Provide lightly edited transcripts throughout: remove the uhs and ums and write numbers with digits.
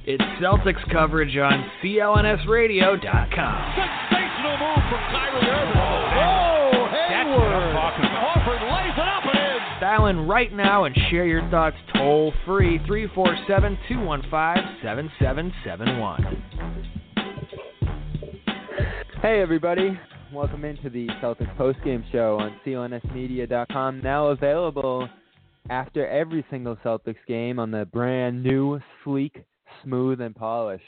It's Celtics coverage on CLNSradio.com. Sensational move from Kyrie Irving. Oh, Hayward. Horford lays it up and in. Dial in right now and share your thoughts toll free 347-215-7771. Hey, everybody. Welcome into the Celtics postgame show on CLNSmedia.com. Now available after every single Celtics game on the brand new, sleek, smooth, and polished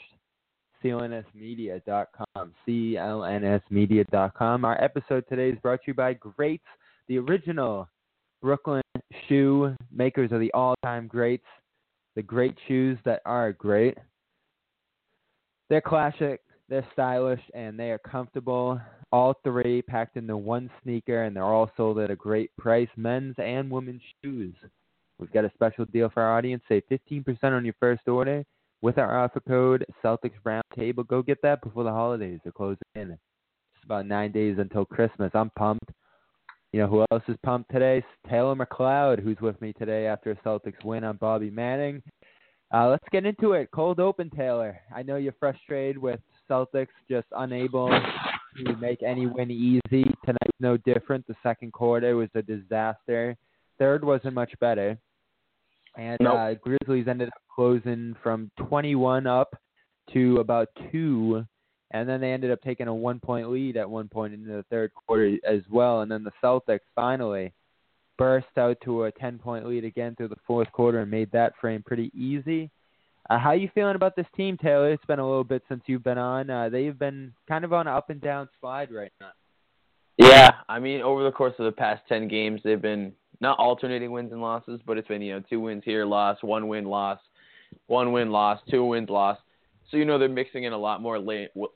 CLNSmedia.com. CLNSmedia.com. Our episode today is brought to you by Greats, the original Brooklyn shoe makers of the all-time greats. The great shoes that are great. They're classic, they're stylish, and they are comfortable. All three packed into one sneaker, and they're all sold at a great price. Men's and women's shoes. We've got a special deal for our audience. Save 15% on your first order with our offer code Celtics Roundtable. Go get that before the holidays. They're closing in. It's about 9 days until Christmas. I'm pumped. You know who else is pumped today? Taylor McLeod, who's with me today after a Celtics win on Bobby Manning. Let's get into it. Cold open, Taylor. I know you're frustrated with Celtics just unable to make any win easy. Tonight's no different. The second quarter was a disaster. Third wasn't much better. And Grizzlies ended up closing from 21 up to about 2, and then they ended up taking a 1-point lead at one point in the third quarter as well. And then the Celtics finally burst out to a 10-point lead again through the fourth quarter and made that frame pretty easy. How are you feeling about this team, Taylor? It's been a little bit since you've been on. They've been kind of on an up-and-down slide right now. Yeah, I mean, over the course of the past 10 games, they've been not alternating wins and losses, but it's been, 2 wins here, loss, 1 win, loss, 1 win, loss, 2 wins, loss. So, they're mixing in a lot more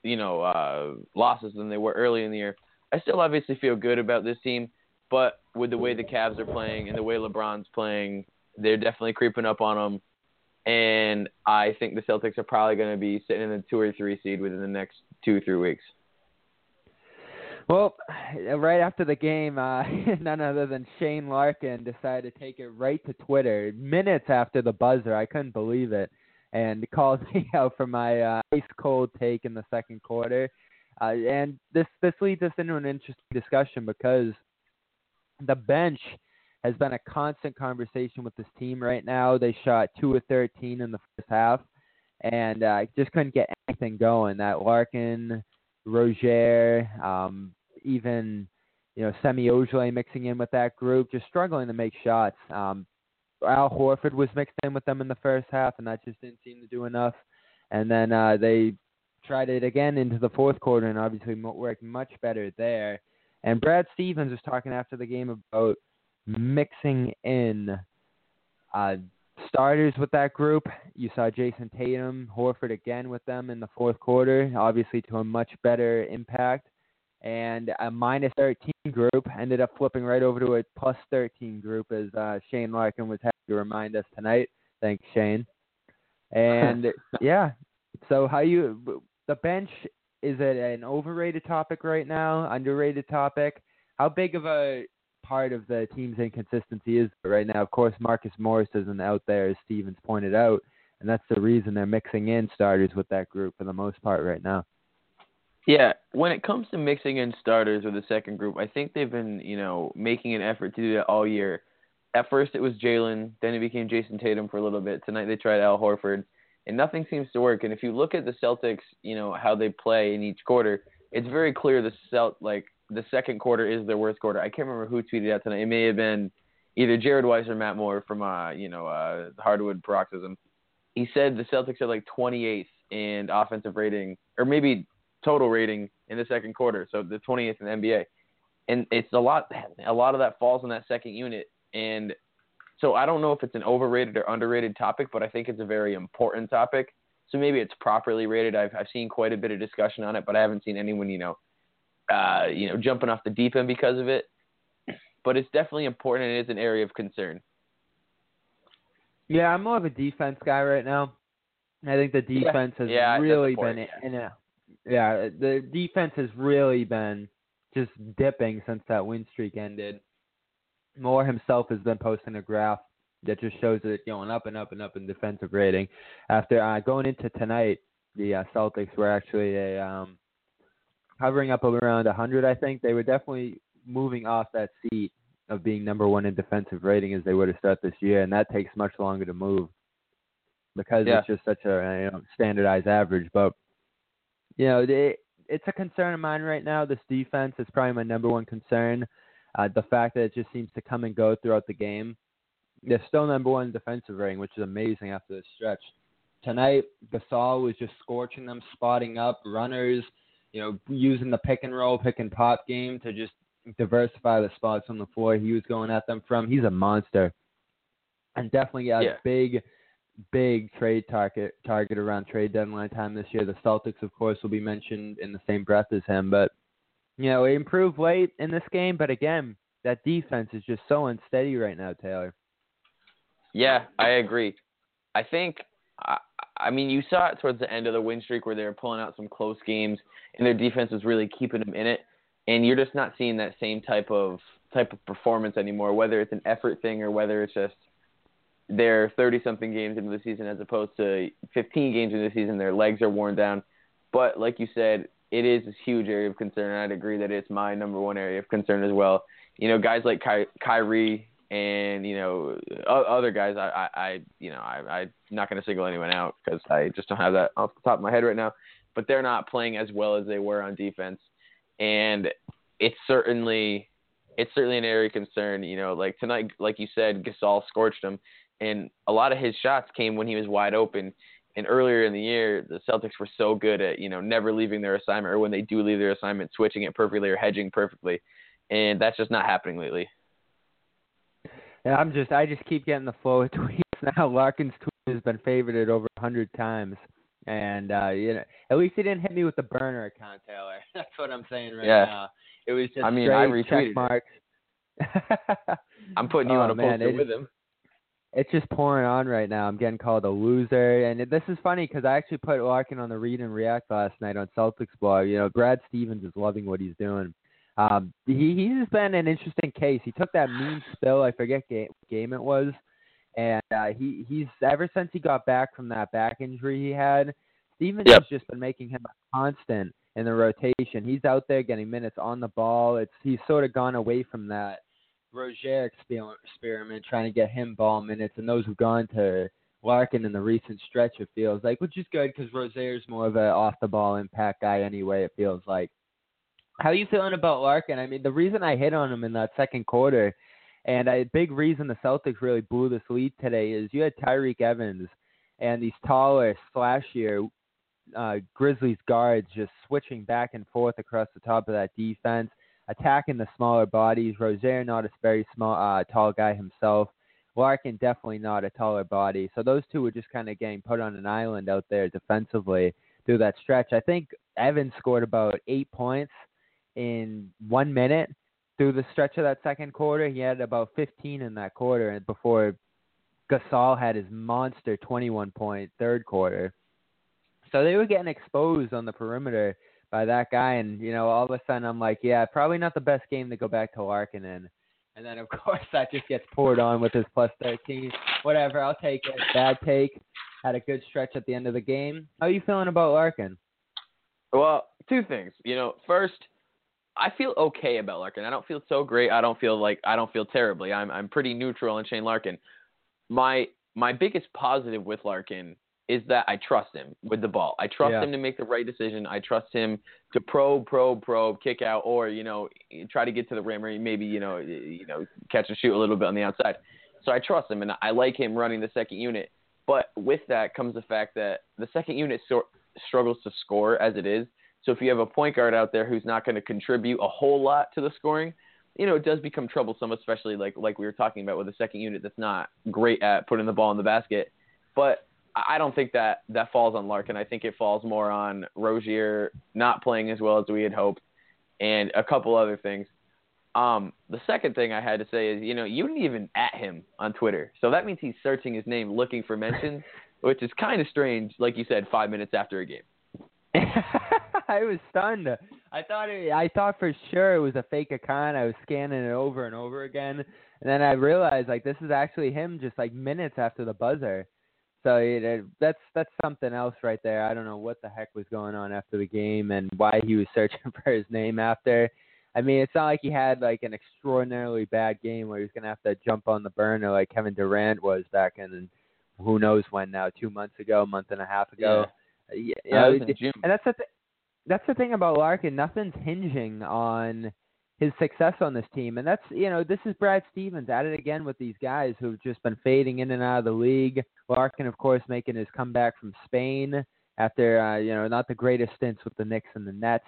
losses than they were early in the year. I still obviously feel good about this team, but with the way the Cavs are playing and the way LeBron's playing, they're definitely creeping up on them. And I think the Celtics are probably going to be sitting in the 2 or 3 seed within the next 2 or 3 weeks. Well, right after the game, none other than Shane Larkin decided to take it right to Twitter minutes after the buzzer. I couldn't believe it, and called me out for my ice-cold take in the second quarter. And this leads us into an interesting discussion because the bench has been a constant conversation with this team right now. They shot 2 of 13 in the first half, and just couldn't get anything going. That Larkin, Rozier, even Semi Ojeleye mixing in with that group, just struggling to make shots. Al Horford was mixed in with them in the first half, and that just didn't seem to do enough. And then they tried it again into the fourth quarter, and obviously worked much better there. And Brad Stevens was talking after the game about mixing in starters with that group. You saw Jason Tatum, Horford again with them in the fourth quarter, obviously to a much better impact. And a minus 13 group ended up flipping right over to a plus 13 group, as Shane Larkin was happy to remind us tonight. Thanks, Shane. And yeah, so the bench, is it an overrated topic right now, underrated topic? How big of a part of the team's inconsistency is right now? Of course, Marcus Morris isn't out there, as Stevens pointed out, and that's the reason they're mixing in starters with that group for the most part right now. Yeah, when it comes to mixing in starters with the second group, I think they've been, making an effort to do that all year. At first it was Jalen, then it became Jason Tatum for a little bit. Tonight they tried Al Horford, and nothing seems to work. And if you look at the Celtics, how they play in each quarter, it's very clear the second quarter is their worst quarter. I can't remember who tweeted out tonight. It may have been either Jared Weiss or Matt Moore from Hardwood Paroxysm. He said the Celtics are like 28th in offensive rating, or maybe total rating in the second quarter, so the 20th in the NBA. And it's a lot of that falls in that second unit. And so I don't know if it's an overrated or underrated topic, but I think it's a very important topic. So maybe it's properly rated. I've seen quite a bit of discussion on it, but I haven't seen anyone, jumping off the deep end because of it. But it's definitely important, and it is an area of concern. Yeah, I'm more of a defense guy right now. I think the defense has really been the defense has really been just dipping since that win streak ended. Moore himself has been posting a graph that just shows that it's going up and up and up in defensive rating. After going into tonight, the Celtics were actually hovering up around 100, I think. They were definitely moving off that seat of being number one in defensive rating as they would have started this year, and that takes much longer to move because it's just such a standardized average. But, it's a concern of mine right now. This defense is probably my number one concern. The fact that it just seems to come and go throughout the game. They're still number one in defensive rating, which is amazing after this stretch. Tonight, Gasol was just scorching them, spotting up runners, using the pick and roll, pick and pop game to just diversify the spots on the floor he was going at them from. He's a monster. And definitely a big trade target around trade deadline time this year. The Celtics, of course, will be mentioned in the same breath as him. But, he improved late in this game. But, again, that defense is just so unsteady right now, Taylor. Yeah, I agree. I think, you saw it towards the end of the win streak where they were pulling out some close games, and their defense was really keeping them in it. And you're just not seeing that same type of performance anymore, whether it's an effort thing or whether it's just they're 30-something games into the season as opposed to 15 games into the season. Their legs are worn down. But like you said, it is a huge area of concern, and I'd agree that it's my number one area of concern as well. Guys like Kyrie and, other guys, I'm not going to single anyone out because I just don't have that off the top of my head right now. But they're not playing as well as they were on defense. And it's certainly an area of concern. Like tonight, like you said, Gasol scorched him. And a lot of his shots came when he was wide open. And earlier in the year, the Celtics were so good at, never leaving their assignment, or when they do leave their assignment, switching it perfectly or hedging perfectly. And that's just not happening lately. Yeah, I just keep getting the flow of tweets now. Larkin's tweet has been favorited over 100 times. And, at least he didn't hit me with the burner account, Taylor. That's what I'm saying now. It was just I retweeted check marks. I'm putting you on a poster with him. It's just pouring on right now. I'm getting called a loser. And this is funny because I actually put Larkin on the Read and React last night on Celtics blog. Brad Stevens is loving what he's doing. He's been an interesting case. He took that mean spill. I forget game it was. And he's ever since he got back from that back injury he had, Stevens has just been making him a constant in the rotation. He's out there getting minutes on the ball. He's sort of gone away from that Rozier experiment, trying to get him ball minutes, and those have gone to Larkin in the recent stretch, it feels like, which is good because Rozier's more of an off-the-ball impact guy anyway, it feels like. How are you feeling about Larkin? The reason I hit on him in that second quarter, and a big reason the Celtics really blew this lead today, is you had Tyreke Evans and these taller, slashier Grizzlies guards just switching back and forth across the top of that defense, attacking the smaller bodies. Rozier, not a very tall guy himself. Larkin, definitely not a taller body. So those two were just kind of getting put on an island out there defensively through that stretch. I think Evans scored about 8 points in 1 minute through the stretch of that second quarter. He had about 15 in that quarter, and before Gasol had his monster 21-point third quarter. So they were getting exposed on the perimeter by that guy, and, all of a sudden I'm like, yeah, probably not the best game to go back to Larkin in. And then, of course, that just gets poured on with his plus 13. Whatever, I'll take it. Bad take. Had a good stretch at the end of the game. How are you feeling about Larkin? Well, two things. First, I feel okay about Larkin. I don't feel so great. I don't feel terribly. I'm pretty neutral on Shane Larkin. My biggest positive with Larkin is that I trust him with the ball. I trust him to make the right decision. I trust him to probe, kick out, or, try to get to the rim, or maybe, catch and shoot a little bit on the outside. So I trust him, and I like him running the second unit. But with that comes the fact that the second unit struggles to score as it is. So if you have a point guard out there who's not going to contribute a whole lot to the scoring, it does become troublesome, especially like we were talking about with a second unit that's not great at putting the ball in the basket. But I don't think that falls on Larkin. I think it falls more on Rozier not playing as well as we had hoped, and a couple other things. The second thing I had to say is, you didn't even at him on Twitter. So that means he's searching his name looking for mentions, which is kind of strange, like you said, 5 minutes after a game. I was stunned. I thought for sure it was a fake account. I was scanning it over and over again, And then I realized, like, this is actually him just, like, minutes after the buzzer. So that's something else right there. I don't know what the heck was going on after the game and why he was searching for his name after. I mean, it's not like he had, like, an extraordinarily bad game where he was going to have to jump on the burner like Kevin Durant was back in who knows when now, 2 months ago, month and a half ago. It was in June. And that's the thing about Larkin. Nothing's hinging on his success on this team. And that's, this is Brad Stevens at it again with these guys who've just been fading in and out of the league. Larkin, of course, making his comeback from Spain after, not the greatest stints with the Knicks and the Nets.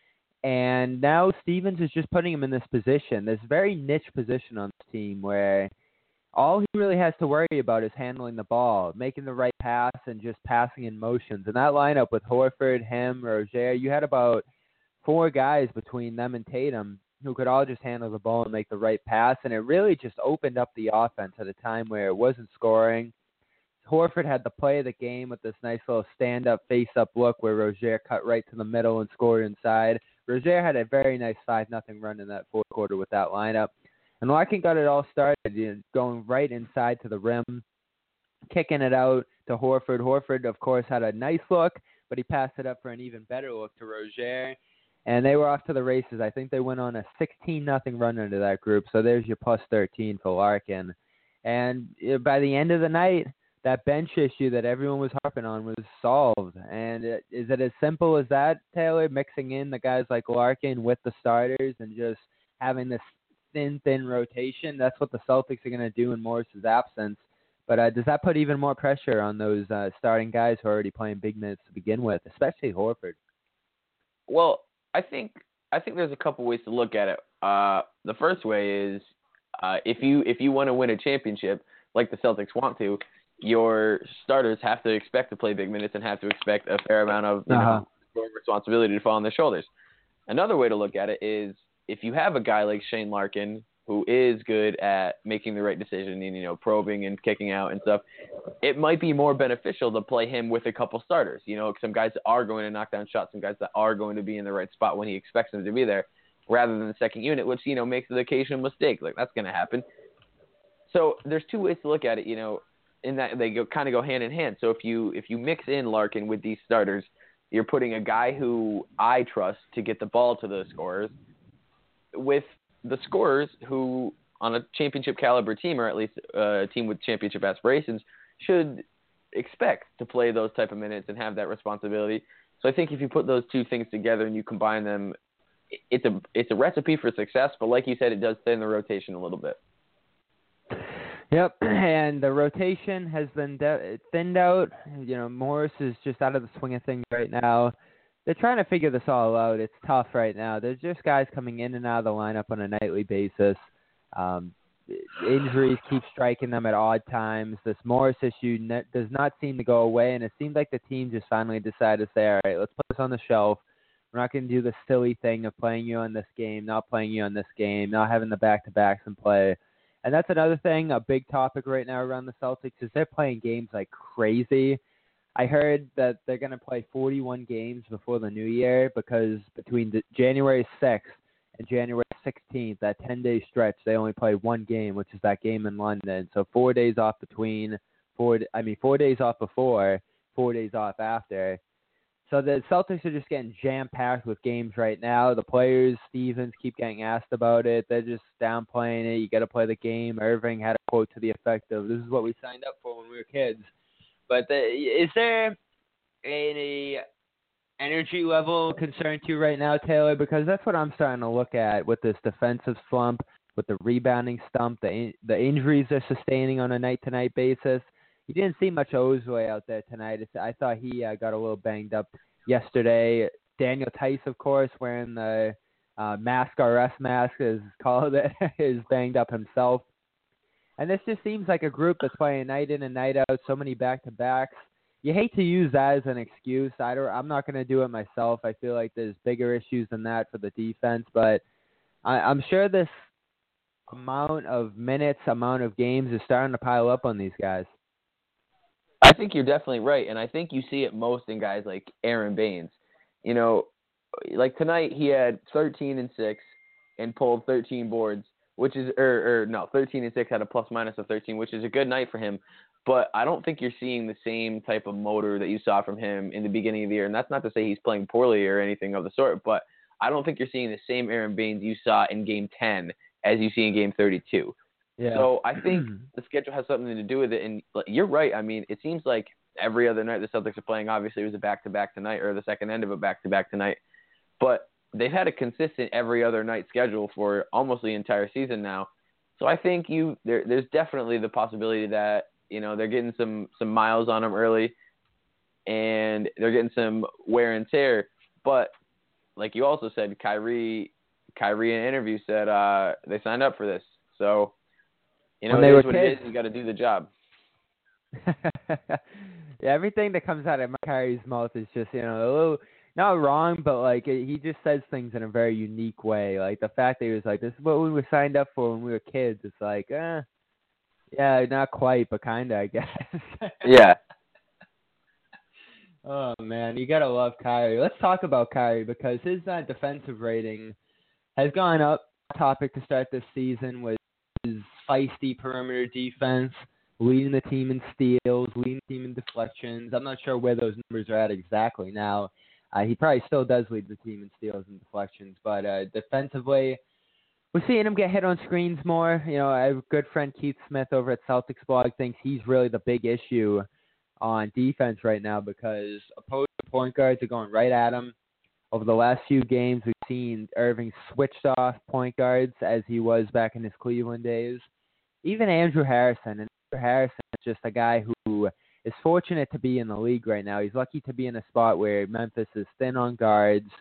And now Stevens is just putting him in this position, this very niche position on this team where all he really has to worry about is handling the ball, making the right pass, and just passing in motions. And that lineup with Horford, him, Rozier, you had about 4 guys between them and Tatum who could all just handle the ball and make the right pass. And it really just opened up the offense at a time where it wasn't scoring. Horford had the play of the game with this nice little stand-up, face-up look where Rozier cut right to the middle and scored inside. Rozier had a very nice 5-0 run in that fourth quarter with that lineup. And Larkin got it all started, going right inside to the rim, kicking it out to Horford. Horford, of course, had a nice look, but he passed it up for an even better look to Rozier. And they were off to the races. I think they went on a 16-0 run into that group. So there's your plus 13 for Larkin. And by the end of the night, that bench issue that everyone was harping on was solved. And is it as simple as that, Taylor, mixing in the guys like Larkin with the starters and just having this thin rotation? That's what the Celtics are going to do in Morris's absence. But does that put even more pressure on those starting guys who are already playing big minutes to begin with, especially Horford? Well, I think there's a couple ways to look at it. The first way is if you want to win a championship like the Celtics want to, your starters have to expect to play big minutes and have to expect a fair amount of responsibility to fall on their shoulders. Another way to look at it is if you have a guy like Shane Larkin who is good at making the right decision and, probing and kicking out and stuff, it might be more beneficial to play him with a couple starters. Some guys that are going to knock down shots, some guys that are going to be in the right spot when he expects them to be there, rather than the second unit, which, makes the occasional mistake. Like, that's going to happen. So there's 2 ways to look at it, in that they kind of go hand in hand. So if you mix in Larkin with these starters, you're putting a guy who I trust to get the ball to the scorers with the scorers who, on a championship caliber team, or at least a team with championship aspirations, should expect to play those type of minutes and have that responsibility. So I think if you put those 2 things together and you combine them, it's a recipe for success. But like you said, it does thin the rotation a little bit. Yep, and the rotation has been thinned out. Morris is just out of the swing of things right now. They're trying to figure this all out. It's tough right now. There's just guys coming in and out of the lineup on a nightly basis. Injuries keep striking them at odd times. This Morris issue does not seem to go away, and it seems like the team just finally decided to say, all right, let's put this on the shelf. We're not going to do the silly thing of playing you on this game, not playing you on this game, not having the back-to-backs in play. And that's another thing, a big topic right now around the Celtics, is they're playing games like crazy. I heard that they're going to play 41 games before the new year because between January 6th and January 16th, that 10-day stretch, they only play 1 game, which is that game in London. So 4 days off 4 days off before, 4 days off after. So the Celtics are just getting jam-packed with games right now. The players, Stevens, keep getting asked about it. They're just downplaying it. You got to play the game. Irving had a quote to the effect of, this is what we signed up for when we were kids. But is there any energy level concern to you right now, Taylor? Because that's what I'm starting to look at with this defensive slump, with the rebounding stump, the injuries they're sustaining on a night-to-night basis. You didn't see much Ozwe out there tonight. I thought he got a little banged up yesterday. Daniel Tice, of course, wearing the mask RS mask, is called it, is banged up himself. And this just seems like a group that's playing night in and night out, so many back-to-backs. You hate to use that as an excuse. I'm not going to do it myself. I feel like there's bigger issues than that for the defense. But I'm sure this amount of minutes, amount of games is starting to pile up on these guys. I think you're definitely right, and I think you see it most in guys like Aaron Baines. Like tonight he had 13 and 6 and pulled 13 boards, which is, or no, 13-6 had a plus minus of 13, which is a good night for him. But I don't think you're seeing the same type of motor that you saw from him in the beginning of the year. And that's not to say he's playing poorly or anything of the sort, but I don't think you're seeing the same Aaron Baines you saw in Game 10 as you see in Game 32. Yeah. So I think the schedule has something to do with it. And you're right. I mean, it seems like every other night the Celtics are playing. Obviously, it was a back-to-back tonight, or the second end of a back-to-back tonight. But they've had a consistent every other night schedule for almost the entire season now. So I think there's definitely the possibility that, they're getting some miles on them early, and they're getting some wear and tear. But like you also said, Kyrie in an interview said they signed up for this. So, it is what it is. You got to do the job. Yeah, everything that comes out of Kyrie's mouth is just, a little not wrong, but like he just says things in a very unique way. Like the fact that he was like, "This is what we were signed up for when we were kids." It's like, yeah, not quite, but kinda, I guess. Yeah. Oh man, you gotta love Kyrie. Let's talk about Kyrie because his defensive rating has gone up. Topic to start this season was his feisty perimeter defense, leading the team in steals, leading the team in deflections. I'm not sure where those numbers are at exactly now. He probably still does lead the team in steals and deflections, but defensively, we're seeing him get hit on screens more. Our good friend Keith Smith over at Celtics Blog thinks he's really the big issue on defense right now because opposing point guards are going right at him. Over the last few games, we've seen Irving switched off point guards as he was back in his Cleveland days. Even Andrew Harrison. And Andrew Harrison is just a guy who is fortunate to be in the league right now. He's lucky to be in a spot where Memphis is thin on guards,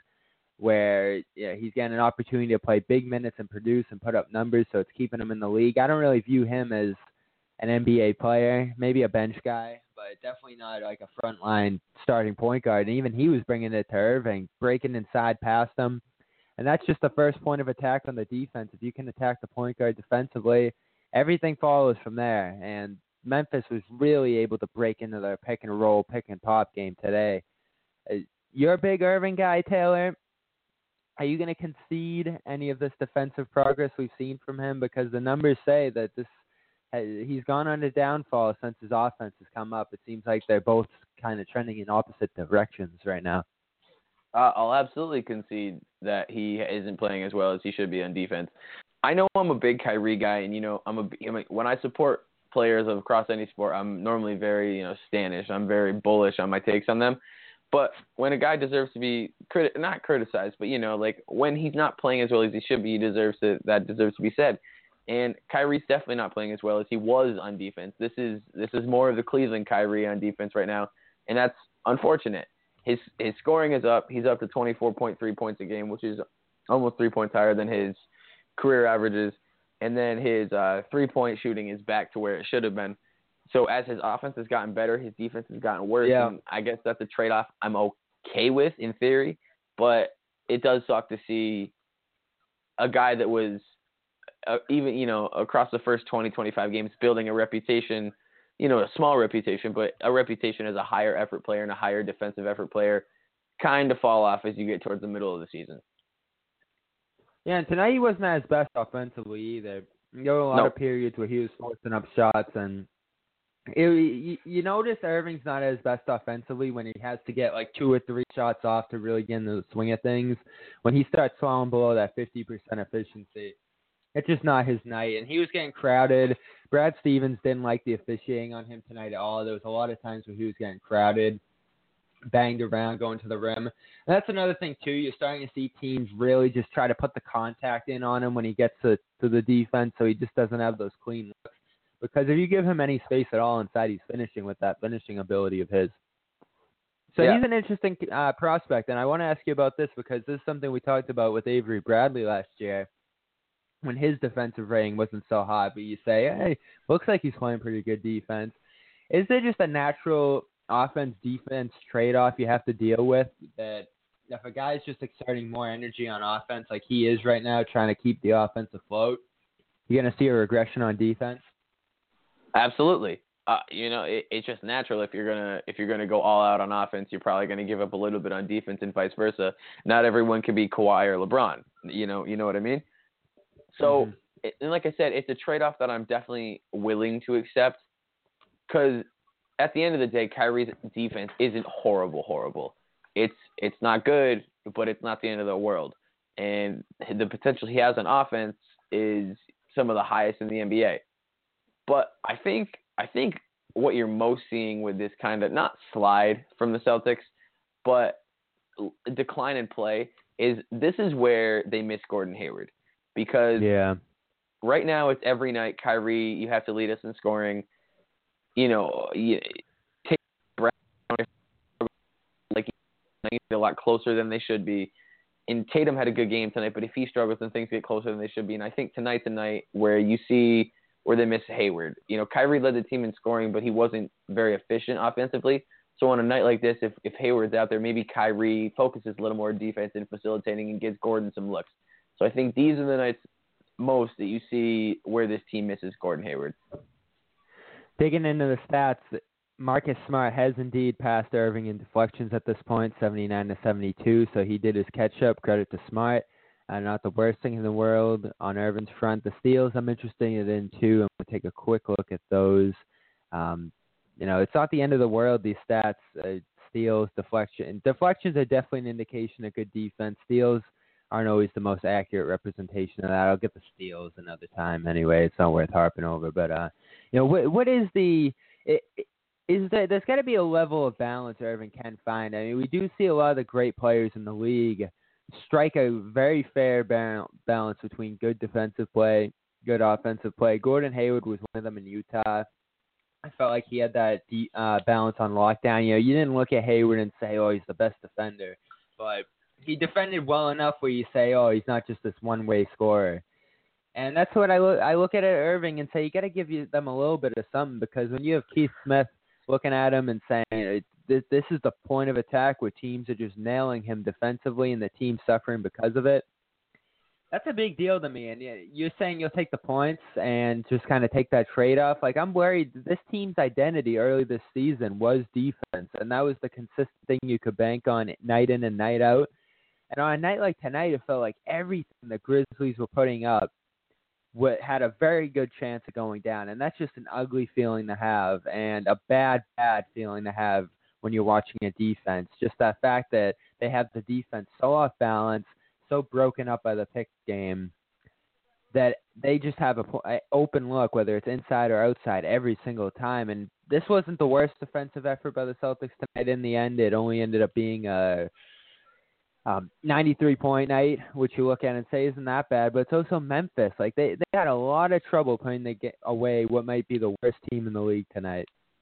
where he's getting an opportunity to play big minutes and produce and put up numbers, so it's keeping him in the league. I don't really view him as an NBA player, maybe a bench guy, but definitely not like a frontline starting point guard. And even he was bringing it to Irving, breaking inside past him. And that's just the first point of attack on the defense. If you can attack the point guard defensively, everything follows from there. And Memphis was really able to break into their pick and roll, pick and pop game today. You're a big Irving guy, Taylor. Are you going to concede any of this defensive progress we've seen from him? Because the numbers say that he's gone on a downfall since his offense has come up. It seems like they're both kind of trending in opposite directions right now. I'll absolutely concede that he isn't playing as well as he should be on defense. I know I'm a big Kyrie guy, and when I support players across any sport, I'm normally very standish. I'm very bullish on my takes on them. But when a guy deserves to be not criticized, but when he's not playing as well as he should be, that deserves to be said. And Kyrie's definitely not playing as well as he was on defense. This is more of the Cleveland Kyrie on defense right now, and that's unfortunate. His scoring is up. He's up to 24.3 points a game, which is almost 3 points higher than his career averages. And then his 3-point shooting is back to where it should have been. So as his offense has gotten better, his defense has gotten worse. Yeah. And I guess that's a trade-off I'm okay with in theory, but it does suck to see a guy that was even across the first 20, 25 games building a reputation, a small reputation, but a reputation as a higher effort player and a higher defensive effort player kind of fall off as you get towards the middle of the season. Yeah, and tonight he wasn't at his best offensively either. There were a lot of periods where he was forcing up shots, and you notice Irving's not at his best offensively when he has to get like 2 or 3 shots off to really get into the swing of things. When he starts falling below that 50% efficiency, it's just not his night. And he was getting crowded. Brad Stevens didn't like the officiating on him tonight at all. There was a lot of times where he was getting crowded, banged around, going to the rim. And that's another thing, too. You're starting to see teams really just try to put the contact in on him when he gets to the defense, so he just doesn't have those clean looks. Because if you give him any space at all inside, he's finishing with that finishing ability of his. So he's an interesting prospect, and I want to ask you about this because this is something we talked about with Avery Bradley last year when his defensive rating wasn't so high, but you say, hey, looks like he's playing pretty good defense. Is there just a natural offense-defense trade-off you have to deal with that if a guy's just exerting more energy on offense like he is right now, trying to keep the offense afloat, you're going to see a regression on defense? Absolutely. It's just natural. If you're gonna go all out on offense, you're probably gonna give up a little bit on defense, and vice versa. Not everyone can be Kawhi or LeBron. You know what I mean? So and like I said, it's a trade-off that I'm definitely willing to accept because at the end of the day, Kyrie's defense isn't horrible. It's not good, but it's not the end of the world. And the potential he has on offense is some of the highest in the NBA. But I think what you're most seeing with this kind of, not slide from the Celtics, but decline in play is this is where they miss Gordon Hayward. Because right now it's every night, Kyrie, you have to lead us in scoring. You take Brown, like a lot closer than they should be. And Tatum had a good game tonight, but if he struggles, then things get closer than they should be. And I think tonight's a night where you see where they miss Hayward. Kyrie led the team in scoring, but he wasn't very efficient offensively. So on a night like this, if Hayward's out there, maybe Kyrie focuses a little more defense and facilitating and gives Gordon some looks. So I think these are the nights most that you see where this team misses Gordon Hayward. Digging into the stats, Marcus Smart has indeed passed Irving in deflections at this point, 79-72, so he did his catch-up. Credit to Smart. Not the worst thing in the world on Irving's front. The steals I'm interested in, too. I'm going to take a quick look at those. It's not the end of the world, these stats. Steals, deflections are definitely an indication of good defense. Steals aren't always the most accurate representation of that. I'll get the steals another time anyway. It's not worth harping over. But, what is the there's got to be a level of balance Irving can find. I mean, we do see a lot of the great players in the league strike a very fair balance between good defensive play, good offensive play. Gordon Hayward was one of them in Utah. I felt like he had that balance on lockdown. You didn't look at Hayward and say, oh, he's the best defender. But he defended well enough where you say, oh, he's not just this one-way scorer. And that's what I look at Irving and say, you got to give them a little bit of something, because when you have Keith Smith looking at him and saying, this is the point of attack where teams are just nailing him defensively and the team's suffering because of it, that's a big deal to me. And you're saying you'll take the points and just kind of take that trade-off. Like, I'm worried this team's identity early this season was defense, and that was the consistent thing you could bank on night in and night out. And on a night like tonight, it felt like everything the Grizzlies were putting up had a very good chance of going down. And that's just an ugly feeling to have, and a bad feeling to have when you're watching a defense. Just that fact that they have the defense so off balance, so broken up by the pick game, that they just have an open look, whether it's inside or outside, every single time. And this wasn't the worst defensive effort by the Celtics tonight. In the end, it only ended up being a 93-point night, which you look at and say isn't that bad, but it's also Memphis. Like, they had a lot of trouble putting away what might be the worst team in the league tonight.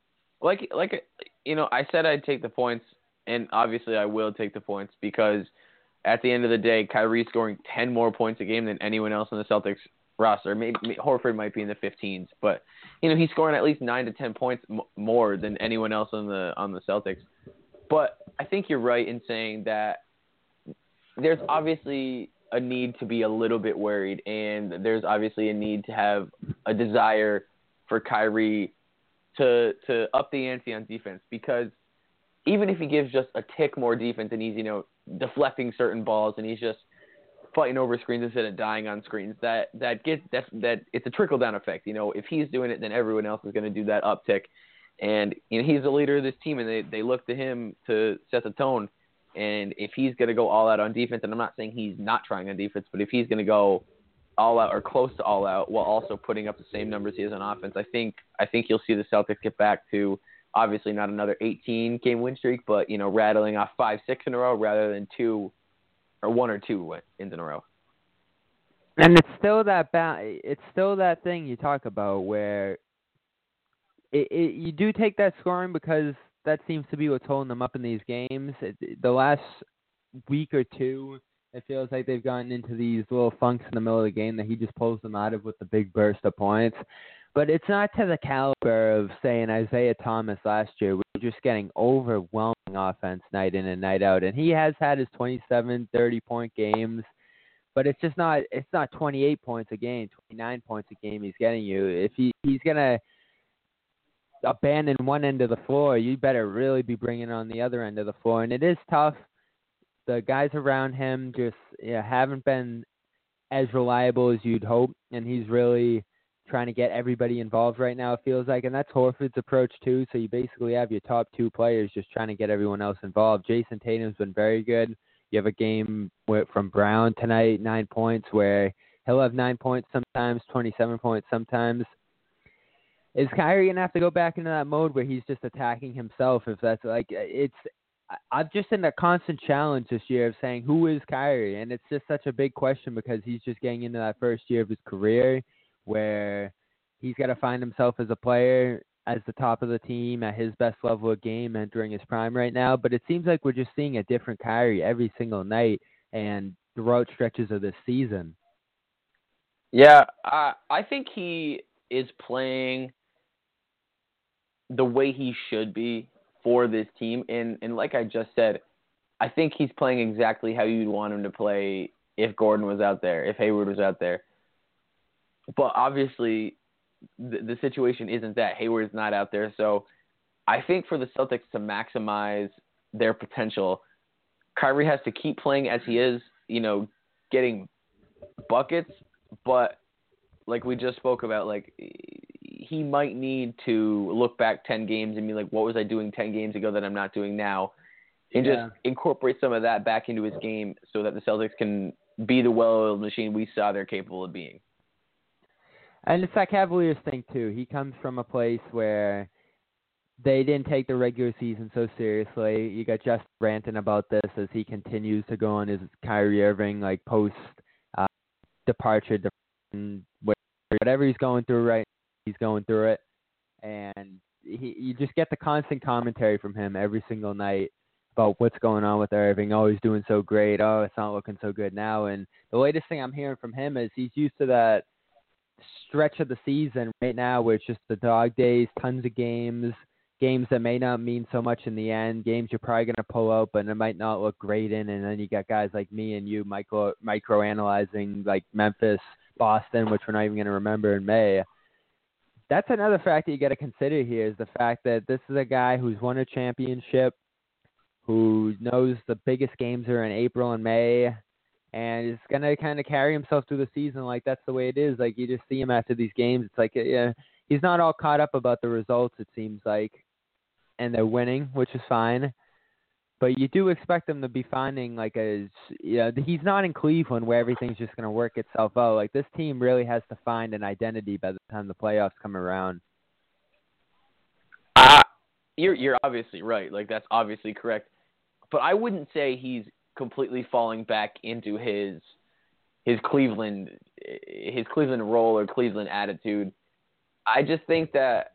I said I'd take the points, and obviously I will take the points, because at the end of the day, Kyrie's scoring 10 more points a game than anyone else on the Celtics roster. Maybe Horford might be in the 15s, but he's scoring at least 9 to 10 points more than anyone else on the Celtics. But I think you're right in saying that there's obviously a need to be a little bit worried, and there's obviously a need to have a desire for Kyrie to up the ante on defense, because even if he gives just a tick more defense and he's, deflecting certain balls and he's just fighting over screens instead of dying on screens, that it's a trickle down effect. If he's doing it, then everyone else is going to do that uptick. And he's the leader of this team, and they look to him to set the tone. And if he's going to go all out on defense, and I'm not saying he's not trying on defense, but if he's going to go all out or close to all out while also putting up the same numbers he has on offense, I think you'll see the Celtics get back to obviously not another 18-game win streak, but rattling off 5-6 in a row rather than 1 or 2 wins in a row. And it's still that thing you talk about where you do take that scoring, because that seems to be what's holding them up in these games. The last week or two, it feels like they've gotten into these little funks in the middle of the game that he just pulls them out of with the big burst of points. But it's not to the caliber of, say, an Isaiah Thomas last year. We're just getting overwhelming offense night in and night out. And he has had his 27, 30-point games, but it's just not 28 points a game, 29 points a game he's getting you. If he's going to abandon one end of the floor, you better really be bringing on the other end of the floor. And it is tough. The guys around him just haven't been as reliable as you'd hope, and he's really trying to get everybody involved right now, it feels like, and that's Horford's approach too. So you basically have your top two players just trying to get everyone else involved. Jason Tatum's been very good. You have a game from Brown tonight, 9 points, where he'll have 9 points sometimes, 27 points sometimes. Is Kyrie gonna have to go back into that mode where he's just attacking himself? If that's like I've just in a constant challenge this year of saying who is Kyrie, and it's just such a big question because he's just getting into that first year of his career where he's got to find himself as a player as the top of the team at his best level of game entering his prime right now. But it seems like we're just seeing a different Kyrie every single night and throughout stretches of this season. Yeah, I think he is playing the way he should be for this team. And like I just said, I think he's playing exactly how you'd want him to play if Gordon was out there, if Hayward was out there. But obviously, the situation isn't that. Hayward's not out there. So I think for the Celtics to maximize their potential, Kyrie has to keep playing as he is, getting buckets. But like we just spoke about, like he might need to look back 10 games and be like, what was I doing 10 games ago that I'm not doing now? And just incorporate some of that back into his game so that the Celtics can be the well-oiled machine we saw they're capable of being. And it's that Cavaliers thing, too. He comes from a place where they didn't take the regular season so seriously. You got Justin ranting about this as he continues to go on his Kyrie Irving, post-departure, whatever he's going through right now, he's going through it. And you just get the constant commentary from him every single night about what's going on with Irving. Oh, he's doing so great. Oh, it's not looking so good now. And the latest thing I'm hearing from him is he's used to that stretch of the season right now where it's just the dog days, tons of games that may not mean so much in the end, games you're probably going to pull out, but it might not look great in. And then you got guys like me and you micro-analyzing like Memphis, Boston, which we're not even going to remember in May. That's another factor you got to consider here is the fact that this is a guy who's won a championship, who knows the biggest games are in April and May, and is going to kind of carry himself through the season like that's the way it is. Like, you just see him after these games. It's like he's not all caught up about the results, it seems like, and they're winning, which is fine. But you do expect him to be finding, he's not in Cleveland where everything's just going to work itself out. Like, this team really has to find an identity by the time the playoffs come around. You're obviously right. Like, that's obviously correct. But I wouldn't say he's completely falling back into his Cleveland role or Cleveland attitude. I think that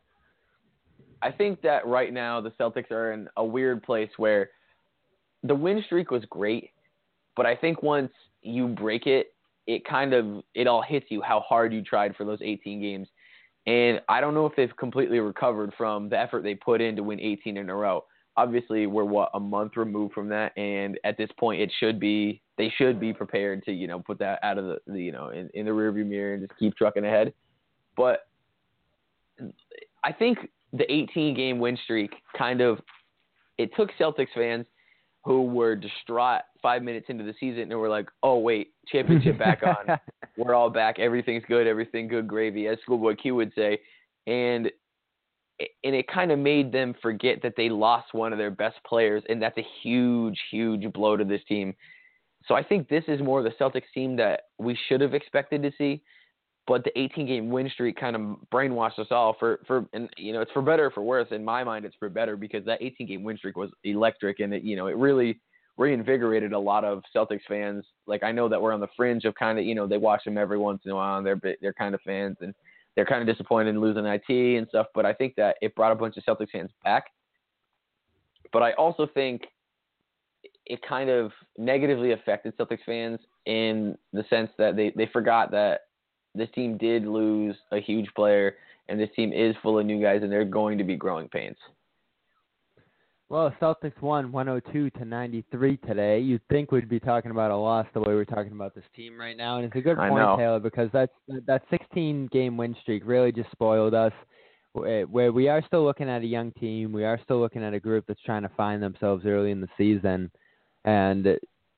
right now the Celtics are in a weird place where the win streak was great, but I think once you break it, it all hits you how hard you tried for those 18 games. And I don't know if they've completely recovered from the effort they put in to win 18 in a row. Obviously, we're a month removed from that, and at this point, they should be prepared to put that out of the in the rearview mirror and just keep trucking ahead. But I think the 18-game win streak it took Celtics fans who were distraught 5 minutes into the season and were like, oh wait, championship back on, we're all back, everything's good, everything good gravy, as Schoolboy Q would say, and it kind of made them forget that they lost one of their best players, and that's a huge, huge blow to this team. So I think this is more the Celtics team that we should have expected to see, but the 18-game win streak kind of brainwashed us all and it's for better or for worse. In my mind, it's for better because that 18-game win streak was electric, and it really reinvigorated a lot of Celtics fans. Like, I know that we're on the fringe of kind of, they watch them every once in a while, and they're kind of fans, and they're kind of disappointed in losing IT and stuff, but I think that it brought a bunch of Celtics fans back. But I also think it kind of negatively affected Celtics fans in the sense that they forgot that this team did lose a huge player, and this team is full of new guys, and they're going to be growing pains. Well, Celtics won 102-93 today. You'd think we'd be talking about a loss the way we're talking about this team right now, and it's a good point, Taylor, because that 16-game win streak really just spoiled us, where we are still looking at a young team. We are still looking at a group that's trying to find themselves early in the season, and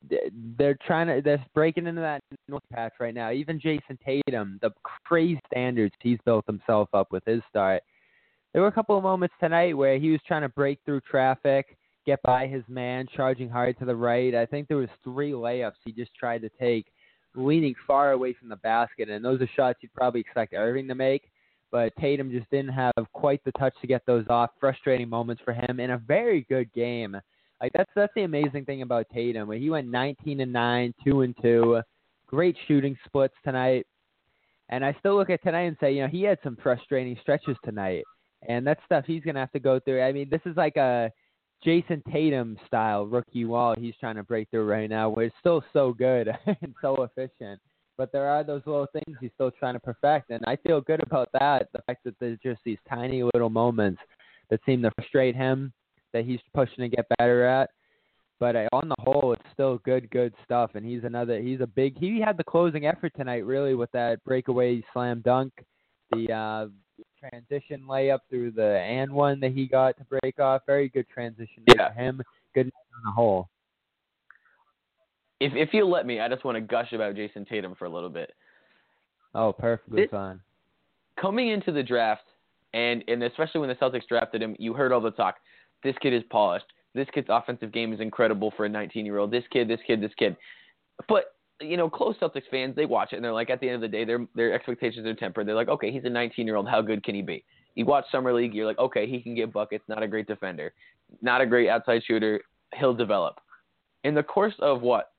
they're breaking into that North patch right now. Even Jason Tatum, the crazy standards he's built himself up with his start. There were a couple of moments tonight where he was trying to break through traffic, get by his man, charging hard to the right. I think there was 3 layups he just tried to take, leaning far away from the basket, and those are shots you'd probably expect Irving to make. But Tatum just didn't have quite the touch to get those off. Frustrating moments for him in a very good game. Like that's the amazing thing about Tatum. He went 19-9, 2-2, great shooting splits tonight. And I still look at tonight and say, he had some frustrating stretches tonight, and that's stuff he's gonna have to go through. I mean, this is like a Jason Tatum style rookie wall he's trying to break through right now, where it's still so good and so efficient. But there are those little things he's still trying to perfect, and I feel good about that. The fact that there's just these tiny little moments that seem to frustrate him that he's pushing to get better at. But on the whole, it's still good stuff. And he had the closing effort tonight, really, with that breakaway slam dunk, the transition layup through the and one that he got to break off. Very good transition for him. Good on the whole. If you'll let me, I just want to gush about Jason Tatum for a little bit. Oh, perfectly fine. Coming into the draft, and especially when the Celtics drafted him, you heard all the talk. This kid is polished. This kid's offensive game is incredible for a 19-year-old. This kid. But, close Celtics fans, they watch it, and they're like, at the end of the day, their expectations are tempered. They're like, okay, he's a 19-year-old. How good can he be? You watch Summer League, you're like, okay, he can get buckets, not a great defender, not a great outside shooter. He'll develop. In the course of,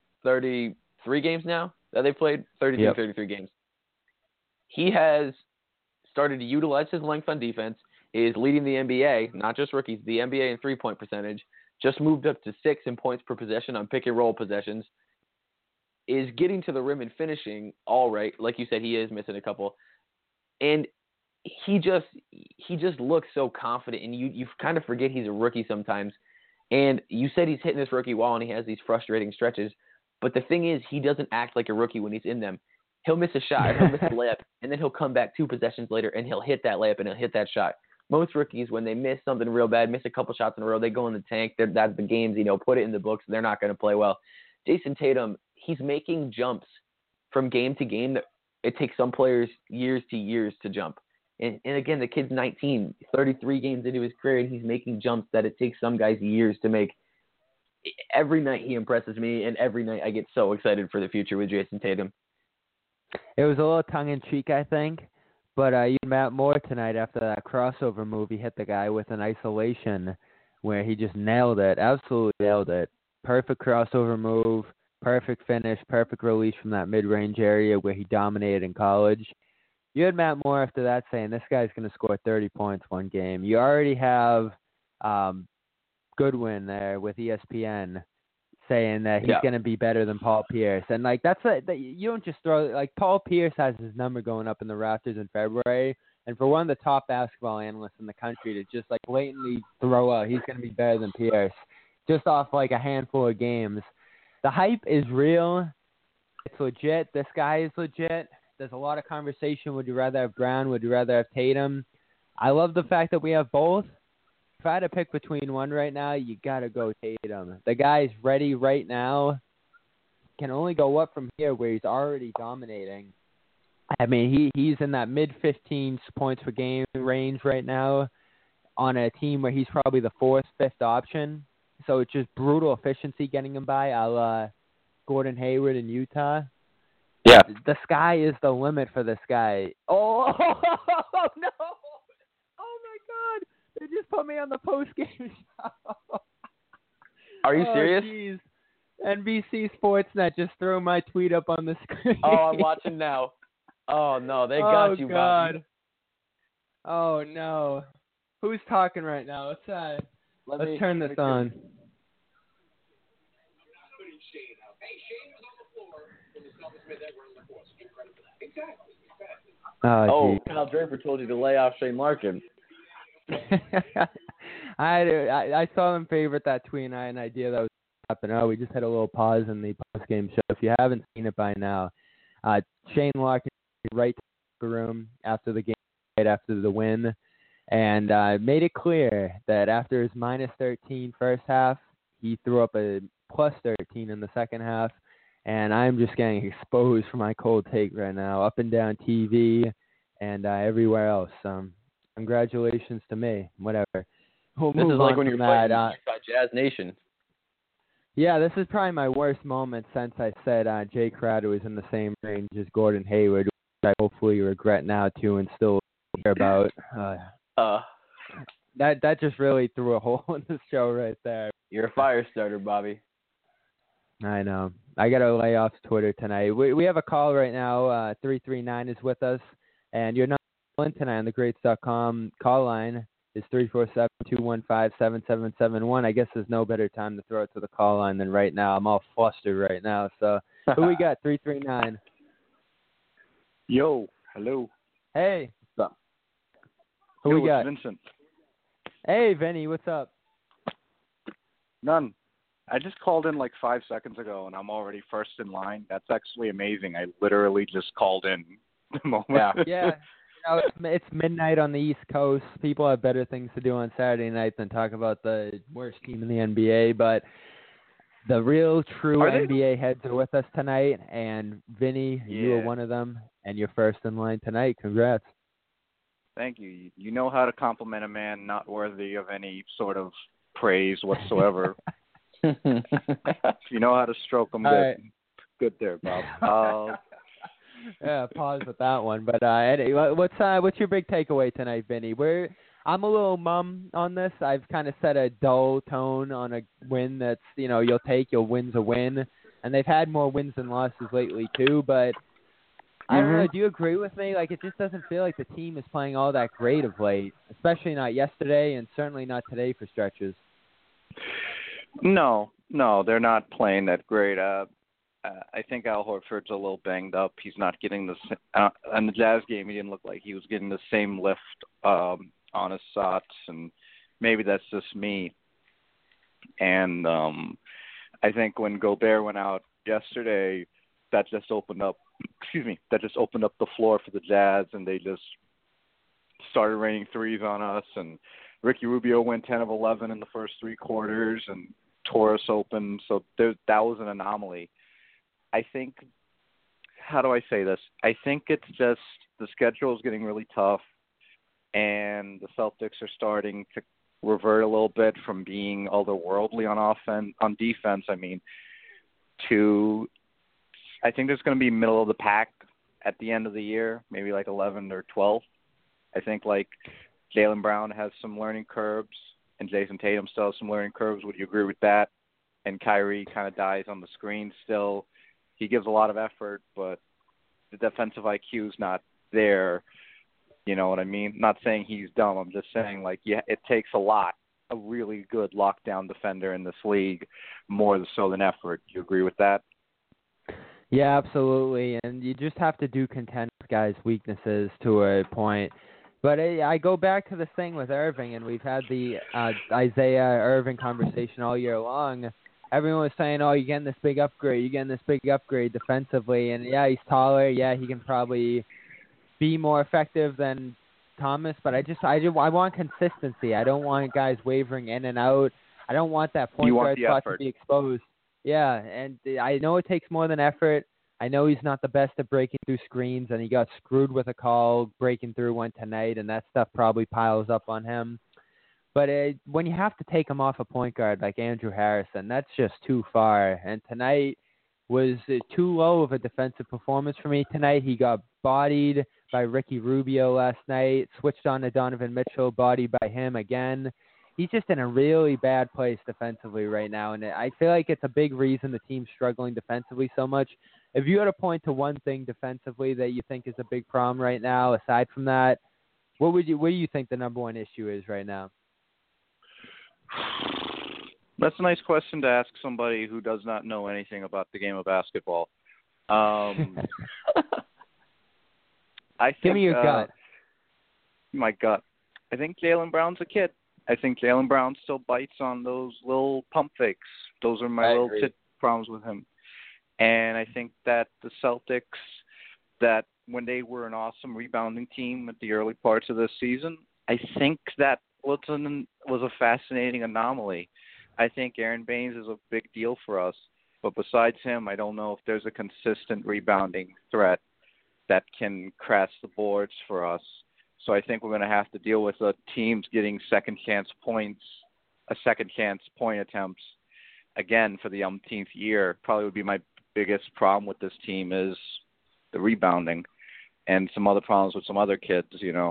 33 games now that they played? 33 games. He has started to utilize his length on defense, is leading the NBA, not just rookies, the NBA in three-point percentage, just moved up to 6 in points per possession on pick-and-roll possessions, is getting to the rim and finishing all right. Like you said, he is missing a couple. And he just looks so confident, and you kind of forget he's a rookie sometimes. And you said he's hitting this rookie wall, and he has these frustrating stretches. But the thing is, he doesn't act like a rookie when he's in them. He'll miss a shot, he'll miss a layup, and then he'll come back 2 possessions later, and he'll hit that layup, and he'll hit that shot. Most rookies, when they miss something real bad, miss a couple shots in a row, they go in the tank. That's the games, put it in the books. They're not going to play well. Jason Tatum, he's making jumps from game to game that it takes some players years to jump. And again, the kid's 19, 33 games into his career, and he's making jumps that it takes some guys years to make. Every night he impresses me, and every night I get so excited for the future with Jason Tatum. It was a little tongue-in-cheek, I think. But you Matt Moore tonight after that crossover move, he hit the guy with an isolation where he just nailed it, absolutely nailed it. Perfect crossover move, perfect finish, perfect release from that mid-range area where he dominated in college. You had Matt Moore after that saying this guy's going to score 30 points one game. You already have Goodwin there with ESPN saying that he's going to be better than Paul Pierce. And, you don't just throw – Paul Pierce has his number going up in the rafters in February. And for one of the top basketball analysts in the country to just, blatantly throw out he's going to be better than Pierce just off, a handful of games. The hype is real. It's legit. This guy is legit. There's a lot of conversation. Would you rather have Brown? Would you rather have Tatum? I love the fact that we have both. If I had to pick between one right now, you got to go Tatum. The guy's ready right now. Can only go up from here where he's already dominating. I mean, he's in that mid-15 points per game range right now on a team where he's probably the 4th, 5th option. So it's just brutal efficiency getting him by, a la Gordon Hayward in Utah. Yeah. The sky is the limit for this guy. Oh, no. Oh, my God. They just put me on the post-game show. Are you serious? Geez. NBC Sportsnet just threw my tweet up on the screen. Oh, I'm watching now. Oh, no. They got you, God. Oh, no. Who's talking right now? Let's turn this on. Oh, Kyle Draper told you to lay off Shane Larkin. I saw them favorite that tweet, and I had an idea that was happening. Oh, we just had a little pause in the post-game show. If you haven't seen it by now, Shane Larkin right to the room after the game, right after the win, and made it clear that after his -13 first half, He threw up a plus 13 in the second half, and I'm just getting exposed for my cold take right now, up and down TV and everywhere else. Congratulations to me. Whatever. We'll This move is like on when from you're playing that. Jazz Nation. Yeah, this is probably my worst moment since I said Jay Crowder was in the same range as Gordon Hayward, which I hopefully regret now too and still hear about. That just really threw a hole in the show right there. You're a fire starter, Bobby. I know. I got to lay off Twitter tonight. We have a call right now. 339 is with us, and you're not in tonight on thegreats.com call line is 347-215-7771. I guess there's no better time to throw it to the call line than right now. I'm all flustered right now. So who we got? 339. Yo, hello. Hey. What's up? Who Yo, we got? it's Vincent. Hey, Vinny. What's up? None. I just called in like 5 seconds ago, and I'm already first in line. That's actually amazing. I literally just called in the moment. Yeah. It's midnight on the East Coast. People have better things to do on Saturday night than talk about the worst team in the NBA. But the real, true NBA heads are with us tonight. And, Vinny, you are one of them, and you're first in line tonight. Congrats. Thank you. You know how to compliment a man not worthy of any sort of praise whatsoever. You know how to stroke them good. Right. Good there, Bob. Yeah, pause with that one. But anyway, what's your big takeaway tonight, Vinny? I'm a little mum on this. I've kind of set a dull tone on a win that's, you'll win's a win. And they've had more wins than losses lately too, but I don't know, do you agree with me? Like, it just doesn't feel like the team is playing all that great of late, especially not yesterday and certainly not today for stretches. No, they're not playing that great. I think Al Horford's a little banged up. He's not getting in the Jazz game, he didn't look like he was getting the same lift on his shots, and maybe that's just me. And I think when Gobert went out yesterday, that just opened up the floor for the Jazz, and they just started raining threes on us. And Ricky Rubio went 10 of 11 in the first three quarters, and tore us open. So that was an anomaly. I think, how do I say this? I think it's just the schedule is getting really tough, and the Celtics are starting to revert a little bit from being otherworldly on defense, to I think there's going to be middle of the pack at the end of the year, maybe like 11 or 12. I think like Jaylen Brown has some learning curves, and Jason Tatum still has some learning curves. Would you agree with that? And Kyrie kind of dies on the screen still. He gives a lot of effort, but the defensive IQ is not there. You know what I mean? Not saying he's dumb. I'm just saying, it takes a really good lockdown defender in this league, more so than effort. Do you agree with that? Yeah, absolutely. And you just have to contend with guys' weaknesses to a point. But I go back to the thing with Irving, and we've had the Isaiah Irving conversation all year long. Everyone was saying, you're getting this big upgrade defensively. And, yeah, he's taller. Yeah, he can probably be more effective than Thomas. But I want consistency. I don't want guys wavering in and out. I don't want that point guard spot to be exposed. Yeah, and I know it takes more than effort. I know he's not the best at breaking through screens, and he got screwed with a call breaking through one tonight, and that stuff probably piles up on him. But when you have to take him off a point guard like Andrew Harrison, that's just too far. And tonight was too low of a defensive performance for me tonight. He got bodied by Ricky Rubio last night, switched on to Donovan Mitchell, bodied by him again. He's just in a really bad place defensively right now, and I feel like it's a big reason the team's struggling defensively so much. If you had to point to one thing defensively that you think is a big problem right now, aside from that, what do you think the number one issue is right now? That's a nice question to ask somebody who does not know anything about the game of basketball. I think, Give me your gut. My gut. I think Jaylen Brown's a kid. I think Jaylen Brown still bites on those little pump fakes. Those are my little problems with him. And I think that the Celtics, that when they were an awesome rebounding team at the early parts of this season, I think that was a fascinating anomaly. I think Aaron Baines is a big deal for us. But besides him, I don't know if there's a consistent rebounding threat that can crash the boards for us. So I think we're going to have to deal with teams getting second chance point attempts again for the umpteenth year. Probably would be my biggest problem with this team is the rebounding and some other problems with some other kids,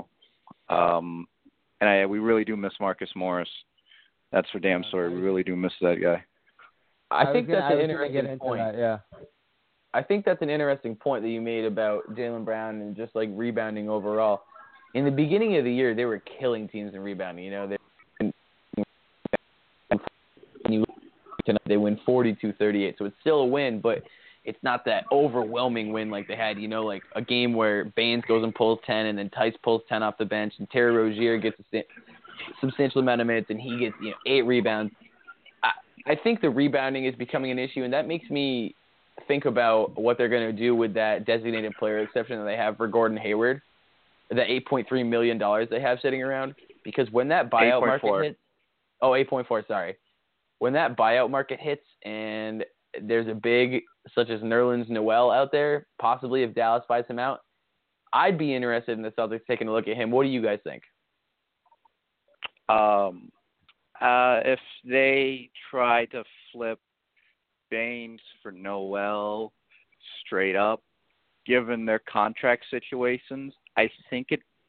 we really do miss Marcus Morris. That's for damn sure. We really do miss that guy. I think that's an interesting point. Yeah. I think that's an interesting point that you made about Jaylen Brown and just like rebounding overall. In the beginning of the year, they were killing teams in rebounding. They win 42-38, so it's still a win, but it's not that overwhelming win like they had. Like a game where Baines goes and pulls 10, and then Tice pulls 10 off the bench, and Terry Rozier gets a substantial amount of minutes, and he gets 8 rebounds. I think the rebounding is becoming an issue, and that makes me think about what they're going to do with that designated player exception that they have for Gordon Hayward, the $8.3 million they have sitting around. Because when that buyout market hits, 8.4, sorry. When that buyout market hits and there's a big such as Nerlens Noel out there, possibly if Dallas buys him out, I'd be interested in the Celtics taking a look at him. What do you guys think? If they try to flip Baines for Noel straight up, given their contract situations, I think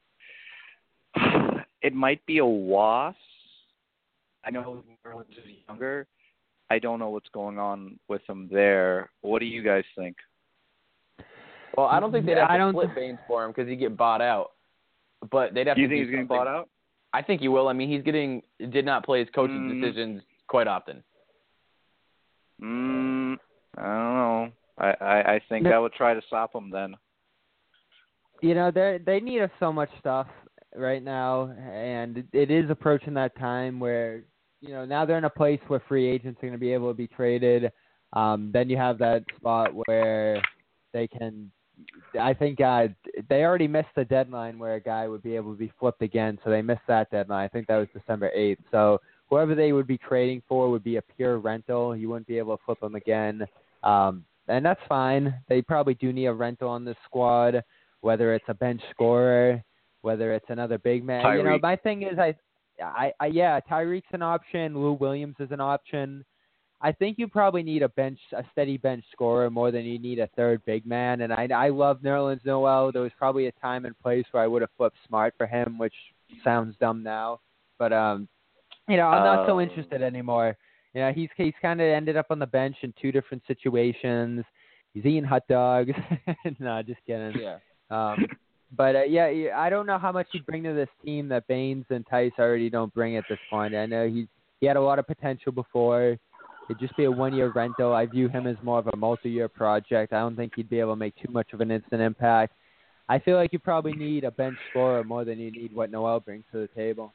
it might be a loss. I know Nerlens is younger. I don't know what's going on with him there. What do you guys think? Well, I don't think they'd have to flip Baines for him because he'd get bought out. But they'd have to. Do you think he's getting bought out? I think he will. I mean, did not play his coach's decisions quite often. I don't know. I think I would try to stop him then. They need so much stuff right now, and it is approaching that time where, now they're in a place where free agents are going to be able to be traded. Then you have that spot where they can. I think they already missed the deadline where a guy would be able to be flipped again, so they missed that deadline. I think that was December 8th. So whoever they would be trading for would be a pure rental. You wouldn't be able to flip them again, and that's fine. They probably do need a rental on this squad, whether it's a bench scorer, whether it's another big man. Tyreek. My thing is, Tyreek's an option. Lou Williams is an option. I think you probably need a steady bench scorer more than you need a third big man. And I love Nerlens Noel. There was probably a time and place where I would have flipped Smart for him, which sounds dumb now. But I'm not so interested anymore. He's kind of ended up on the bench in 2 different situations. He's eating hot dogs. No, just kidding. Yeah. But I don't know how much he'd bring to this team that Baines and Tice already don't bring at this point. I know he had a lot of potential before. It'd just be a 1-year rental. I view him as more of a multi-year project. I don't think he'd be able to make too much of an instant impact. I feel like you probably need a bench scorer more than you need what Noel brings to the table.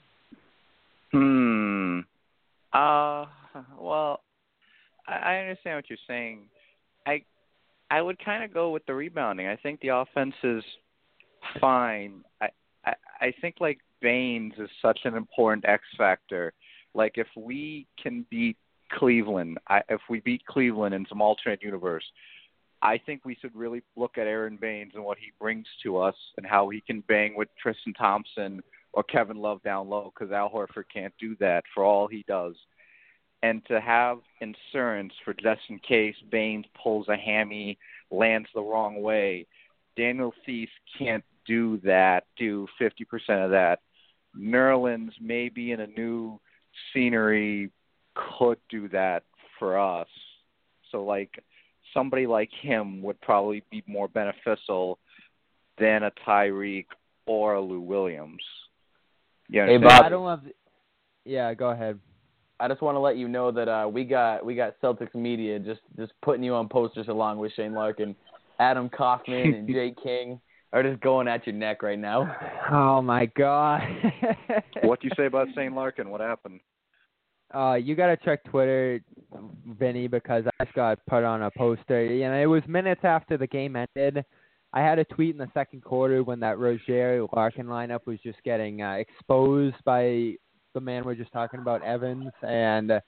Well, I understand what you're saying. I would kind of go with the rebounding. I think the offense is fine. I think like Baines is such an important X factor. Like if we can beat Cleveland, if we beat Cleveland in some alternate universe, I think we should really look at Aaron Baines and what he brings to us and how he can bang with Tristan Thompson or Kevin Love down low, because Al Horford can't do that for all he does. And to have insurance for just in case Baines pulls a hammy, lands the wrong way, Daniel Theis can't do 50% of that. Nerlens, maybe in a new scenery, could do that for us. So, like, somebody like him would probably be more beneficial than a Tyreek or a Lou Williams. Hey, Bob. I don't love. Yeah, go ahead. I just want to let you know that we got Celtics media just putting you on posters along with Shane Larkin. Adam Kaufman and Jay King are just going at your neck right now. Oh my God! What do you say about Shane Larkin? What happened? You gotta check Twitter, Vinny, because I just got put on a poster. It was minutes after the game ended. I had a tweet in the second quarter when that Rozier Larkin lineup was just getting exposed by the man we're just talking about, Evans, and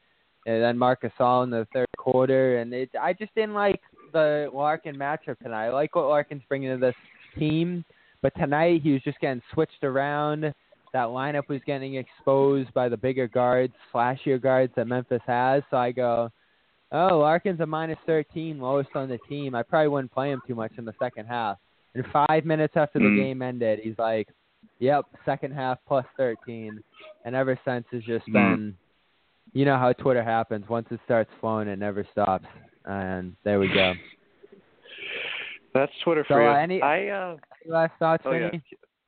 and then Marc Gasol in the third quarter. And I just didn't like the Larkin matchup tonight. I like what Larkin's bringing to this team, but tonight he was just getting switched around. That lineup was getting exposed by the bigger guards, flashier guards that Memphis has. So I go, oh, Larkin's a minus 13, lowest on the team. I probably wouldn't play him too much in the second half. And 5 minutes after the game ended, he's like, yep, second half plus 13. And ever since it's just been, you know how Twitter happens. Once it starts flowing, it never stops. And there we go. That's Twitter So for you. any last thoughts, Vinny?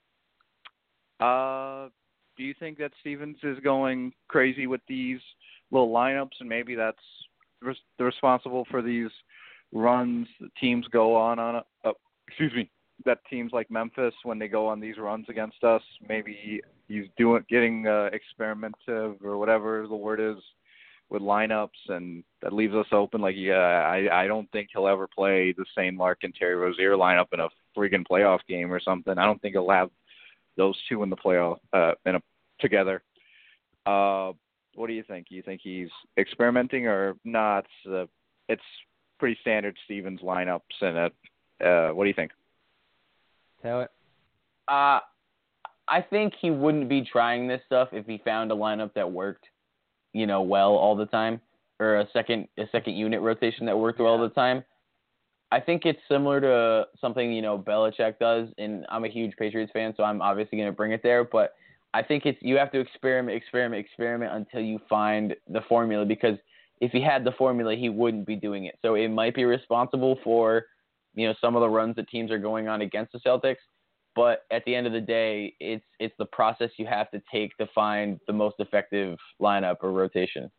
Do you think that Stevens is going crazy with these little lineups, and maybe that's responsible for these runs that teams go on that teams like Memphis, when they go on these runs against us, maybe he's getting experimentative or whatever the word is with lineups, and that leaves us open. Like, I don't think he'll ever play the St. Larkin Terry Rozier lineup in a freaking playoff game or something. I don't think he'll have those two in the playoff together. What do you think? You think he's experimenting or not? It's pretty standard Stevens lineups, and what do you think? Taylor? I think he wouldn't be trying this stuff if he found a lineup that worked, well all the time, or a second unit rotation that worked well all the time. I think it's similar to something, Belichick does, and I'm a huge Patriots fan, so I'm obviously going to bring it there, but I think you have to experiment until you find the formula, because if he had the formula, he wouldn't be doing it. So it might be responsible for, some of the runs that teams are going on against the Celtics, but at the end of the day, it's the process you have to take to find the most effective lineup or rotation.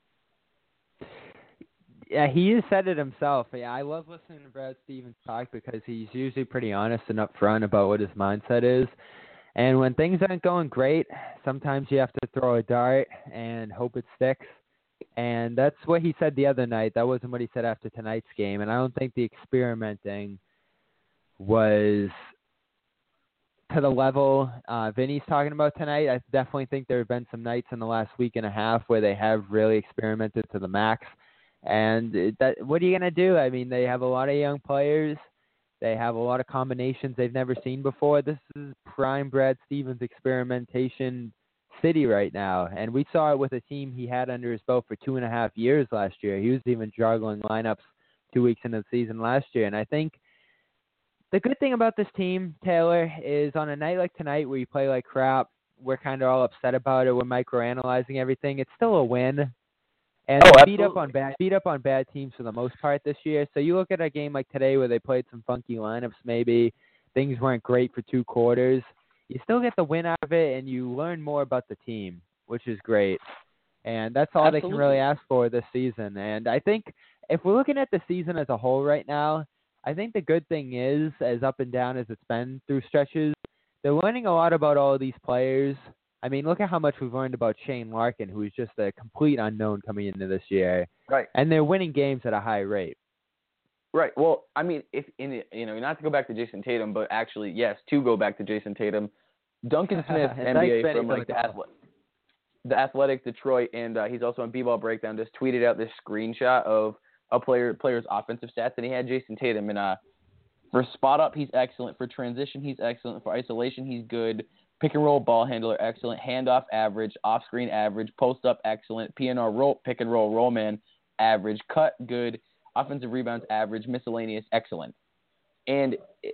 Yeah, he has said it himself. Yeah, I love listening to Brad Stevens talk because he's usually pretty honest and upfront about what his mindset is. And when things aren't going great, sometimes you have to throw a dart and hope it sticks. And that's what he said the other night. That wasn't what he said after tonight's game. And I don't think the experimenting was to the level Vinny's talking about tonight. I definitely think there have been some nights in the last week and a half where they have really experimented to the max. And what are you going to do? I mean, they have a lot of young players. They have a lot of combinations they've never seen before. This is prime Brad Stevens experimentation city right now. And we saw it with a team he had under his belt for 2.5 years last year. He was even juggling lineups 2 weeks into the season last year. And I think the good thing about this team, Taylor, is on a night like tonight where you play like crap, we're kind of all upset about it. We're microanalyzing everything. It's still a win. And beat up on bad teams for the most part this year. So you look at a game like today where they played some funky lineups, maybe things weren't great for 2 quarters. You still get the win out of it, and you learn more about the team, which is great. And that's all they can really ask for this season. And I think if we're looking at the season as a whole right now, I think the good thing is, as up and down as it's been through stretches, they're learning a lot about all of these players. I mean, look at how much we've learned about Shane Larkin, who is just a complete unknown coming into this year. Right. And they're winning games at a high rate. Right. Well, I mean, not to go back to Jason Tatum, but actually, yes, to go back to Jason Tatum, Duncan Smith, NBA from the Athletic Detroit, and he's also on B-Ball Breakdown, just tweeted out this screenshot of a player's offensive stats, and he had Jason Tatum. And for spot up, he's excellent. For transition, he's excellent. For isolation, he's good. Pick and roll ball handler, excellent. Handoff, average. Off screen, average. Post up, excellent. PNR roll, pick and roll man, average. Cut, good. Offensive rebounds, average. Miscellaneous, excellent. And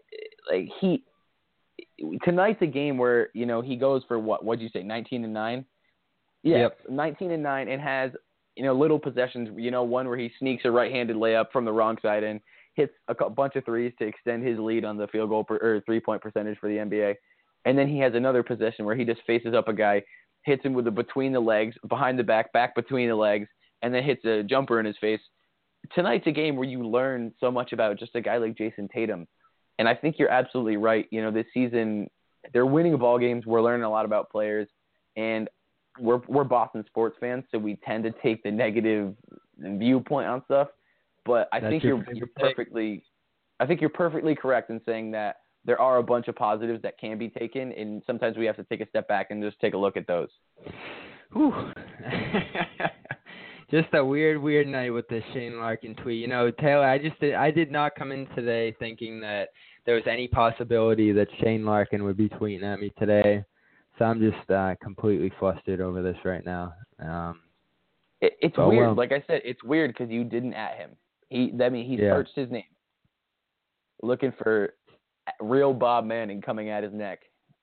tonight's a game where he goes for what'd you say, 19-9? Yeah, yep. 19-9, and has little possessions. One where he sneaks a right-handed layup from the wrong side and hits a bunch of threes to extend his lead on the field goal or 3-point percentage for the NBA. And then he has another possession where he just faces up a guy, hits him with a between the legs, behind the back between the legs, and then hits a jumper in his face. Tonight's a game where you learn so much about just a guy like Jason Tatum. And I think you're absolutely right. This season, they're winning ball games. We're learning a lot about players. And we're Boston sports fans, so we tend to take the negative viewpoint on stuff. But I think you're perfectly correct in saying that there are a bunch of positives that can be taken, and sometimes we have to take a step back and just take a look at those. Whew. Just a weird night with this Shane Larkin tweet. You know, Taylor, I did not come in today thinking that there was any possibility that Shane Larkin would be tweeting at me today. So I'm just completely flustered over this right now. It's weird. Like I said, it's weird because you didn't at him. He searched his name, looking for real Bob Manning coming at his neck.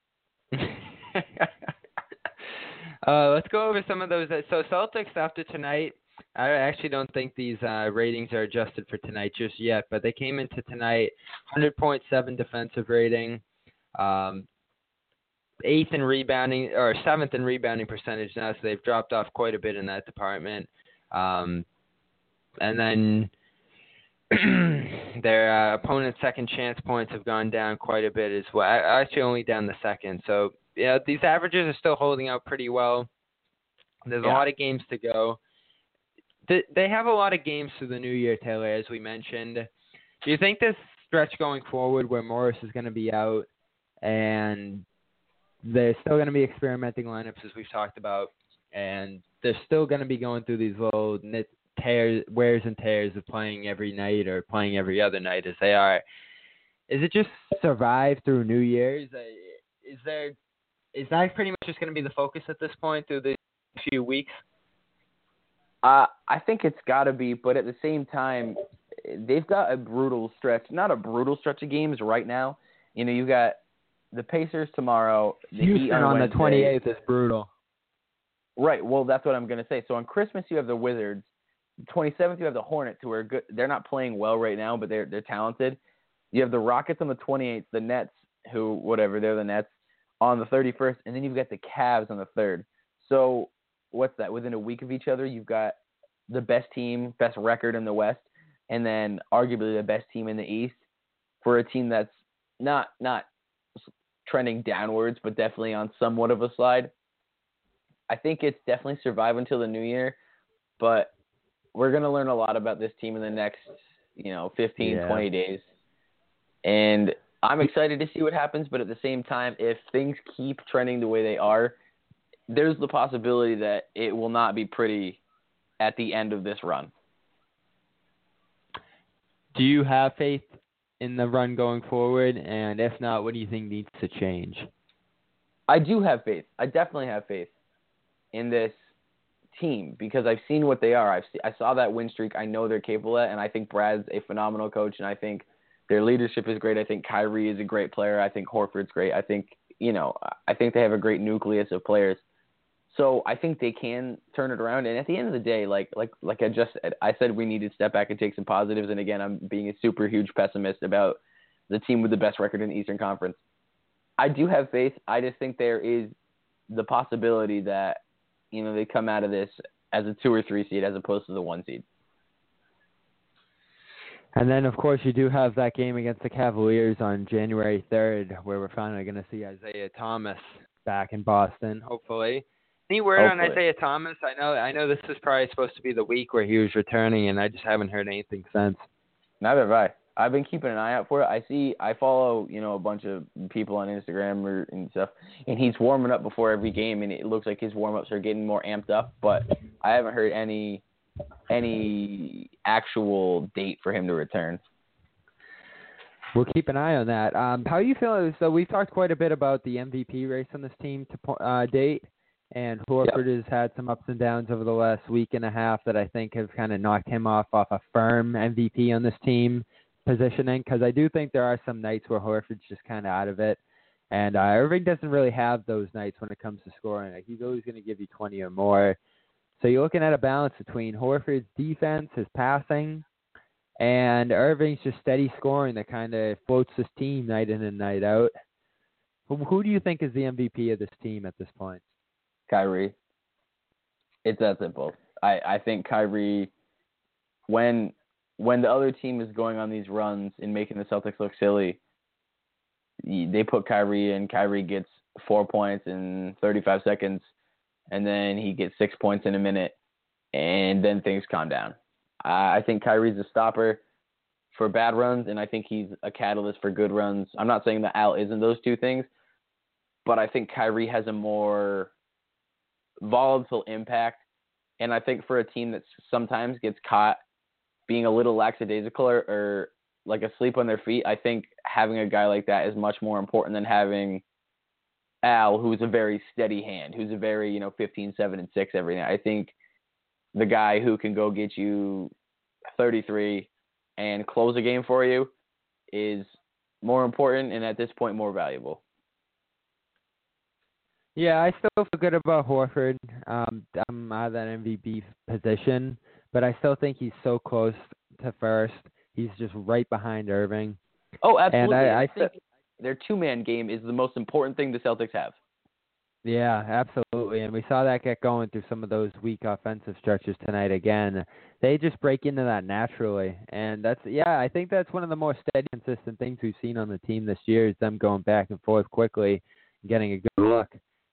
Let's go over some of those. So Celtics after tonight, I actually don't think these ratings are adjusted for tonight just yet, but they came into tonight 100.7 defensive rating, 8th in rebounding or 7th in rebounding percentage now, so they've dropped off quite a bit in that department. And then their opponent's second chance points have gone down quite a bit as well. Actually, only down the second. So yeah, these averages are still holding out pretty well. There's a lot of games to go. They have a lot of games through the new year, Taylor, as we mentioned. Do you think this stretch going forward where Morris is going to be out and they're still going to be experimenting lineups as we've talked about, and they're still going to be going through these little wears and tears of playing every night or playing every other night as they are? Is it just survive through New Year's? Is that pretty much just going to be the focus at this point through the few weeks? I think it's got to be, but at the same time, they've got a brutal stretch. Not a brutal stretch of games right now. You know, you got the Pacers tomorrow. The Houston Heat on the Wednesday. 28th is brutal. Right. Well, that's what I'm going to say. So on Christmas, you have the Wizards. 27th, you have the Hornets, who are good. They're not playing well right now, but they're talented. You have the Rockets on the 28th, the Nets, they're the Nets, on the 31st, and then you've got the Cavs on the 3rd. So what's that? Within a week of each other, you've got the best team, best record in the West, and then arguably the best team in the East for a team that's not trending downwards, but definitely on somewhat of a slide. I think it's definitely survive until the new year, but we're going to learn a lot about this team in the next, 15, 20 days. And I'm excited to see what happens, but at the same time, if things keep trending the way they are, there's the possibility that it will not be pretty at the end of this run. Do you have faith in the run going forward? And if not, what do you think needs to change? I do have faith. I definitely have faith in this team because I've seen what they are. I saw that win streak. I know they're capable of it, and I think Brad's a phenomenal coach, and I think their leadership is great. I think Kyrie is a great player. I think Horford's great. I think, I think they have a great nucleus of players. So I think they can turn it around. And at the end of the day, like I just said, I said we need to step back and take some positives. And again, I'm being a super huge pessimist about the team with the best record in the Eastern Conference. I do have faith. I just think there is the possibility that, they come out of this as a 2 or 3 seed as opposed to the 1 seed. And then, of course, you do have that game against the Cavaliers on January 3rd, where we're finally going to see Isaiah Thomas back in Boston, hopefully. Any word on Isaiah Thomas? I know this is probably supposed to be the week where he was returning, and I just haven't heard anything since. Neither have I. I've been keeping an eye out for it. I follow, a bunch of people on Instagram and stuff, and he's warming up before every game, and it looks like his warm-ups are getting more amped up, but I haven't heard any actual date for him to return. We'll keep an eye on that. How are you feeling? So we've talked quite a bit about the MVP race on this team to date, and Horford has had some ups and downs over the last week and a half that I think have kind of knocked him off a firm MVP on this team positioning, because I do think there are some nights where Horford's just kind of out of it, and Irving doesn't really have those nights when it comes to scoring. Like, he's always going to give you 20 or more. So you're looking at a balance between Horford's defense, his passing, and Irving's just steady scoring that kind of floats this team night in and night out. Who do you think is the MVP of this team at this point? Kyrie. It's that simple. I think Kyrie, when the other team is going on these runs and making the Celtics look silly, they put Kyrie in. Kyrie gets 4 points in 35 seconds, and then he gets 6 points in a minute, and then things calm down. I think Kyrie's a stopper for bad runs, and I think he's a catalyst for good runs. I'm not saying that Al isn't those two things, but I think Kyrie has a more volatile impact, And I think for a team that sometimes gets caught being a little lackadaisical or like asleep on their feet, I think having a guy like that is much more important than having Al, who's a very steady hand, who's a very, 15, 7, and 6 every night. I think the guy who can go get you 33 and close a game for you is more important and at this point more valuable. Yeah, I still feel good about Horford. I'm out of that MVP position, but I still think he's so close to first. He's just right behind Irving. Oh, absolutely. And I think their two-man game is the most important thing the Celtics have. Yeah, absolutely. And we saw that get going through some of those weak offensive stretches tonight again. They just break into that naturally. And I think that's one of the more steady, consistent things we've seen on the team this year is them going back and forth quickly and getting a good look.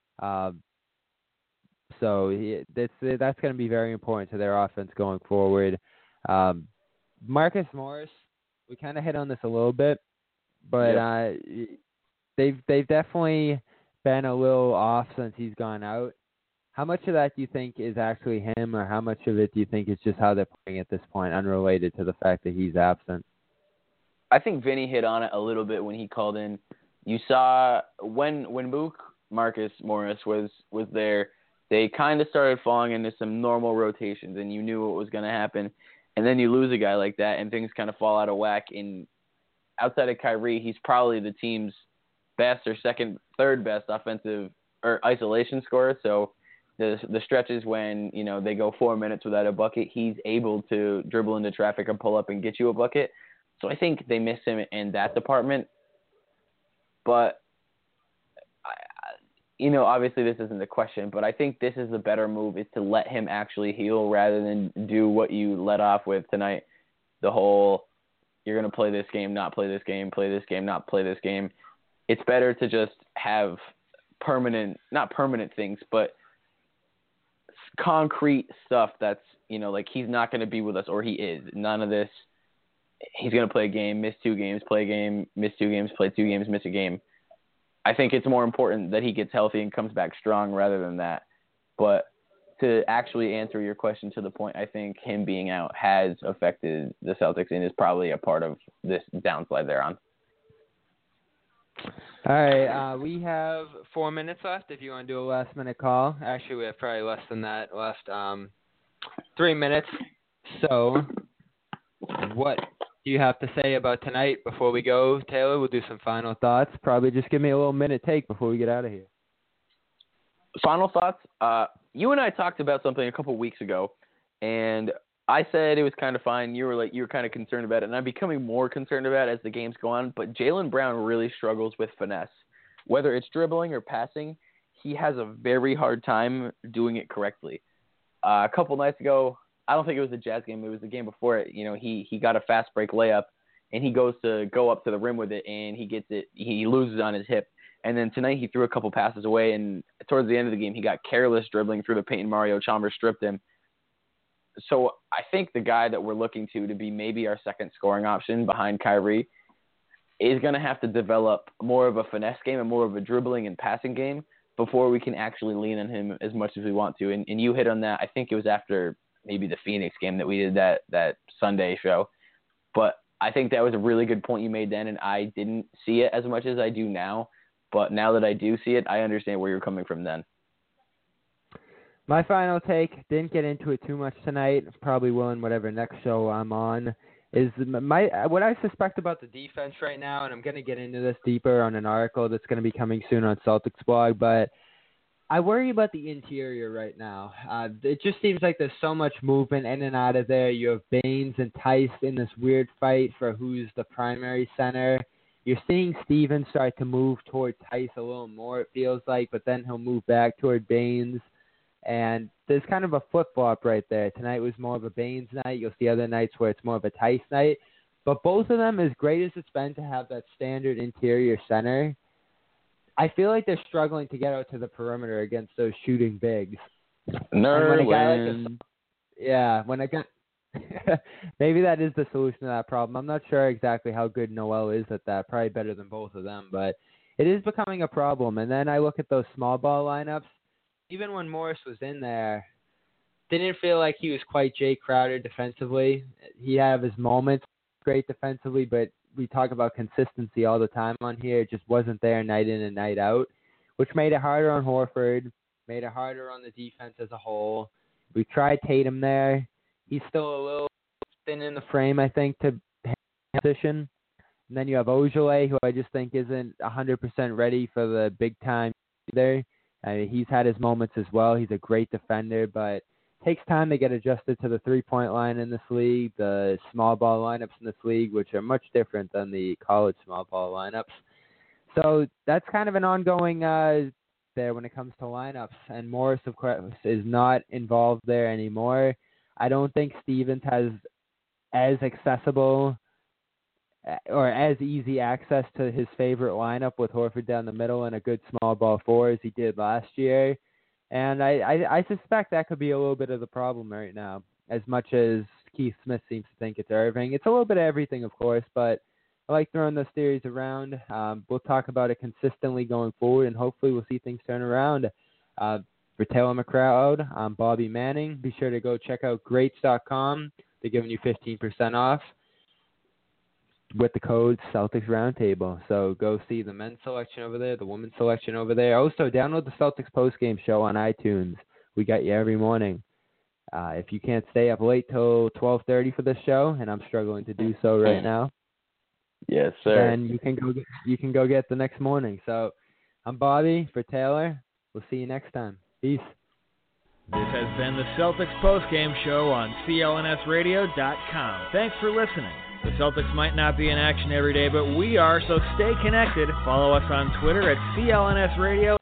So that's going to be very important to their offense going forward. Marcus Morris, we kind of hit on this a little bit, but they've definitely been a little off since he's gone out. How much of that do you think is actually him, or how much of it do you think is just how they're playing at this point, unrelated to the fact that he's absent? I think Vinny hit on it a little bit when he called in. You saw when Marcus Morris was there, they kind of started falling into some normal rotations, and you knew what was going to happen. And then you lose a guy like that, and things kind of fall out of whack. And outside of Kyrie, he's probably the team's best or third best offensive or isolation scorer. So the stretches when, they go 4 minutes without a bucket, he's able to dribble into traffic and pull up and get you a bucket. So I think they miss him in that department. But, obviously this isn't the question, but I think this is the better move, is to let him actually heal rather than do what you let off with tonight. The whole, you're going to play this game, not play this game, play this game, not play this game. It's better to just have not permanent things, but concrete stuff that's, like he's not going to be with us, or he is. None of this, he's going to play a game, miss 2 games, play a game, miss 2 games, play 2 games, miss a game. I think it's more important that he gets healthy and comes back strong rather than that. But to actually answer your question to the point, I think him being out has affected the Celtics and is probably a part of this downslide they're on. All right, we have 4 minutes left if you want to do a last-minute call. Actually, we have probably less than that left. 3 minutes. So what do you have to say about tonight before we go, Taylor? We'll do some final thoughts. Probably just give me a little minute take before we get out of here. Final thoughts? You and I talked about something a couple weeks ago, and I said it was kind of fine. You were kind of concerned about it, and I'm becoming more concerned about it as the games go on. But Jaylen Brown really struggles with finesse. Whether it's dribbling or passing, he has a very hard time doing it correctly. A couple nights ago, I don't think it was the Jazz game. It was the game before it. He got a fast break layup, and he goes to go up to the rim with it, and he gets it. He loses on his hip. And then tonight he threw a couple passes away, and towards the end of the game he got careless dribbling through the paint, and Mario Chalmers stripped him. So I think the guy that we're looking to be maybe our second scoring option behind Kyrie is going to have to develop more of a finesse game and more of a dribbling and passing game before we can actually lean on him as much as we want to. And you hit on that. I think it was after maybe the Phoenix game that we did that Sunday show. But I think that was a really good point you made then, and I didn't see it as much as I do now. But now that I do see it, I understand where you're coming from then. My final take, didn't get into it too much tonight, probably will in whatever next show I'm on, is what I suspect about the defense right now, and I'm going to get into this deeper on an article that's going to be coming soon on Celtics blog, but I worry about the interior right now. It just seems like there's so much movement in and out of there. You have Baines and Tice in this weird fight for who's the primary center. You're seeing Stevens start to move toward Tice a little more, it feels like, but then he'll move back toward Baines. And there's kind of a flip-flop right there. Tonight was more of a Baines night. You'll see other nights where it's more of a Tice night. But both of them, as great as it's been to have that standard interior center, I feel like they're struggling to get out to the perimeter against those shooting bigs. Nerlens. Maybe that is the solution to that problem. I'm not sure exactly how good Noel is at that. Probably better than both of them, but it is becoming a problem. And then I look at those small ball lineups. Even when Morris was in there, didn't feel like he was quite Jay Crowder defensively. He'd have his moments great defensively, but we talk about consistency all the time on here. It just wasn't there night in and night out, which made it harder on Horford, made it harder on the defense as a whole. We tried Tatum there. He's still a little thin in the frame, I think, to position. And then you have Ojale, who I just think isn't 100% ready for the big time either. I mean, he's had his moments as well. He's a great defender, but it takes time to get adjusted to the three-point line in this league, the small ball lineups in this league, which are much different than the college small ball lineups. So that's kind of an ongoing there when it comes to lineups. And Morris, of course, is not involved there anymore. I don't think Stevens has as accessible or as easy access to his favorite lineup with Horford down the middle and a good small ball four as he did last year. And I suspect that could be a little bit of the problem right now, as much as Keith Smith seems to think it's Irving. It's a little bit of everything, of course, but I like throwing those theories around. We'll talk about it consistently going forward, and hopefully we'll see things turn around. For Taylor McLeod, I'm Bobby Manning. Be sure to go check out greats.com. They're giving you 15% off with the code Celtics Roundtable. So go see the men's selection over there, the women's selection over there. Also, download the Celtics postgame show on iTunes. We got you every morning. If you can't stay up late till 12:30 for this show, and I'm struggling to do so right now, yes, sir, then you can go get the next morning. So I'm Bobby for Taylor. We'll see you next time. Peace. This has been the Celtics postgame show on CLNSradio.com. Thanks for listening. The Celtics might not be in action every day, but we are, so stay connected. Follow us on Twitter at CLNS Radio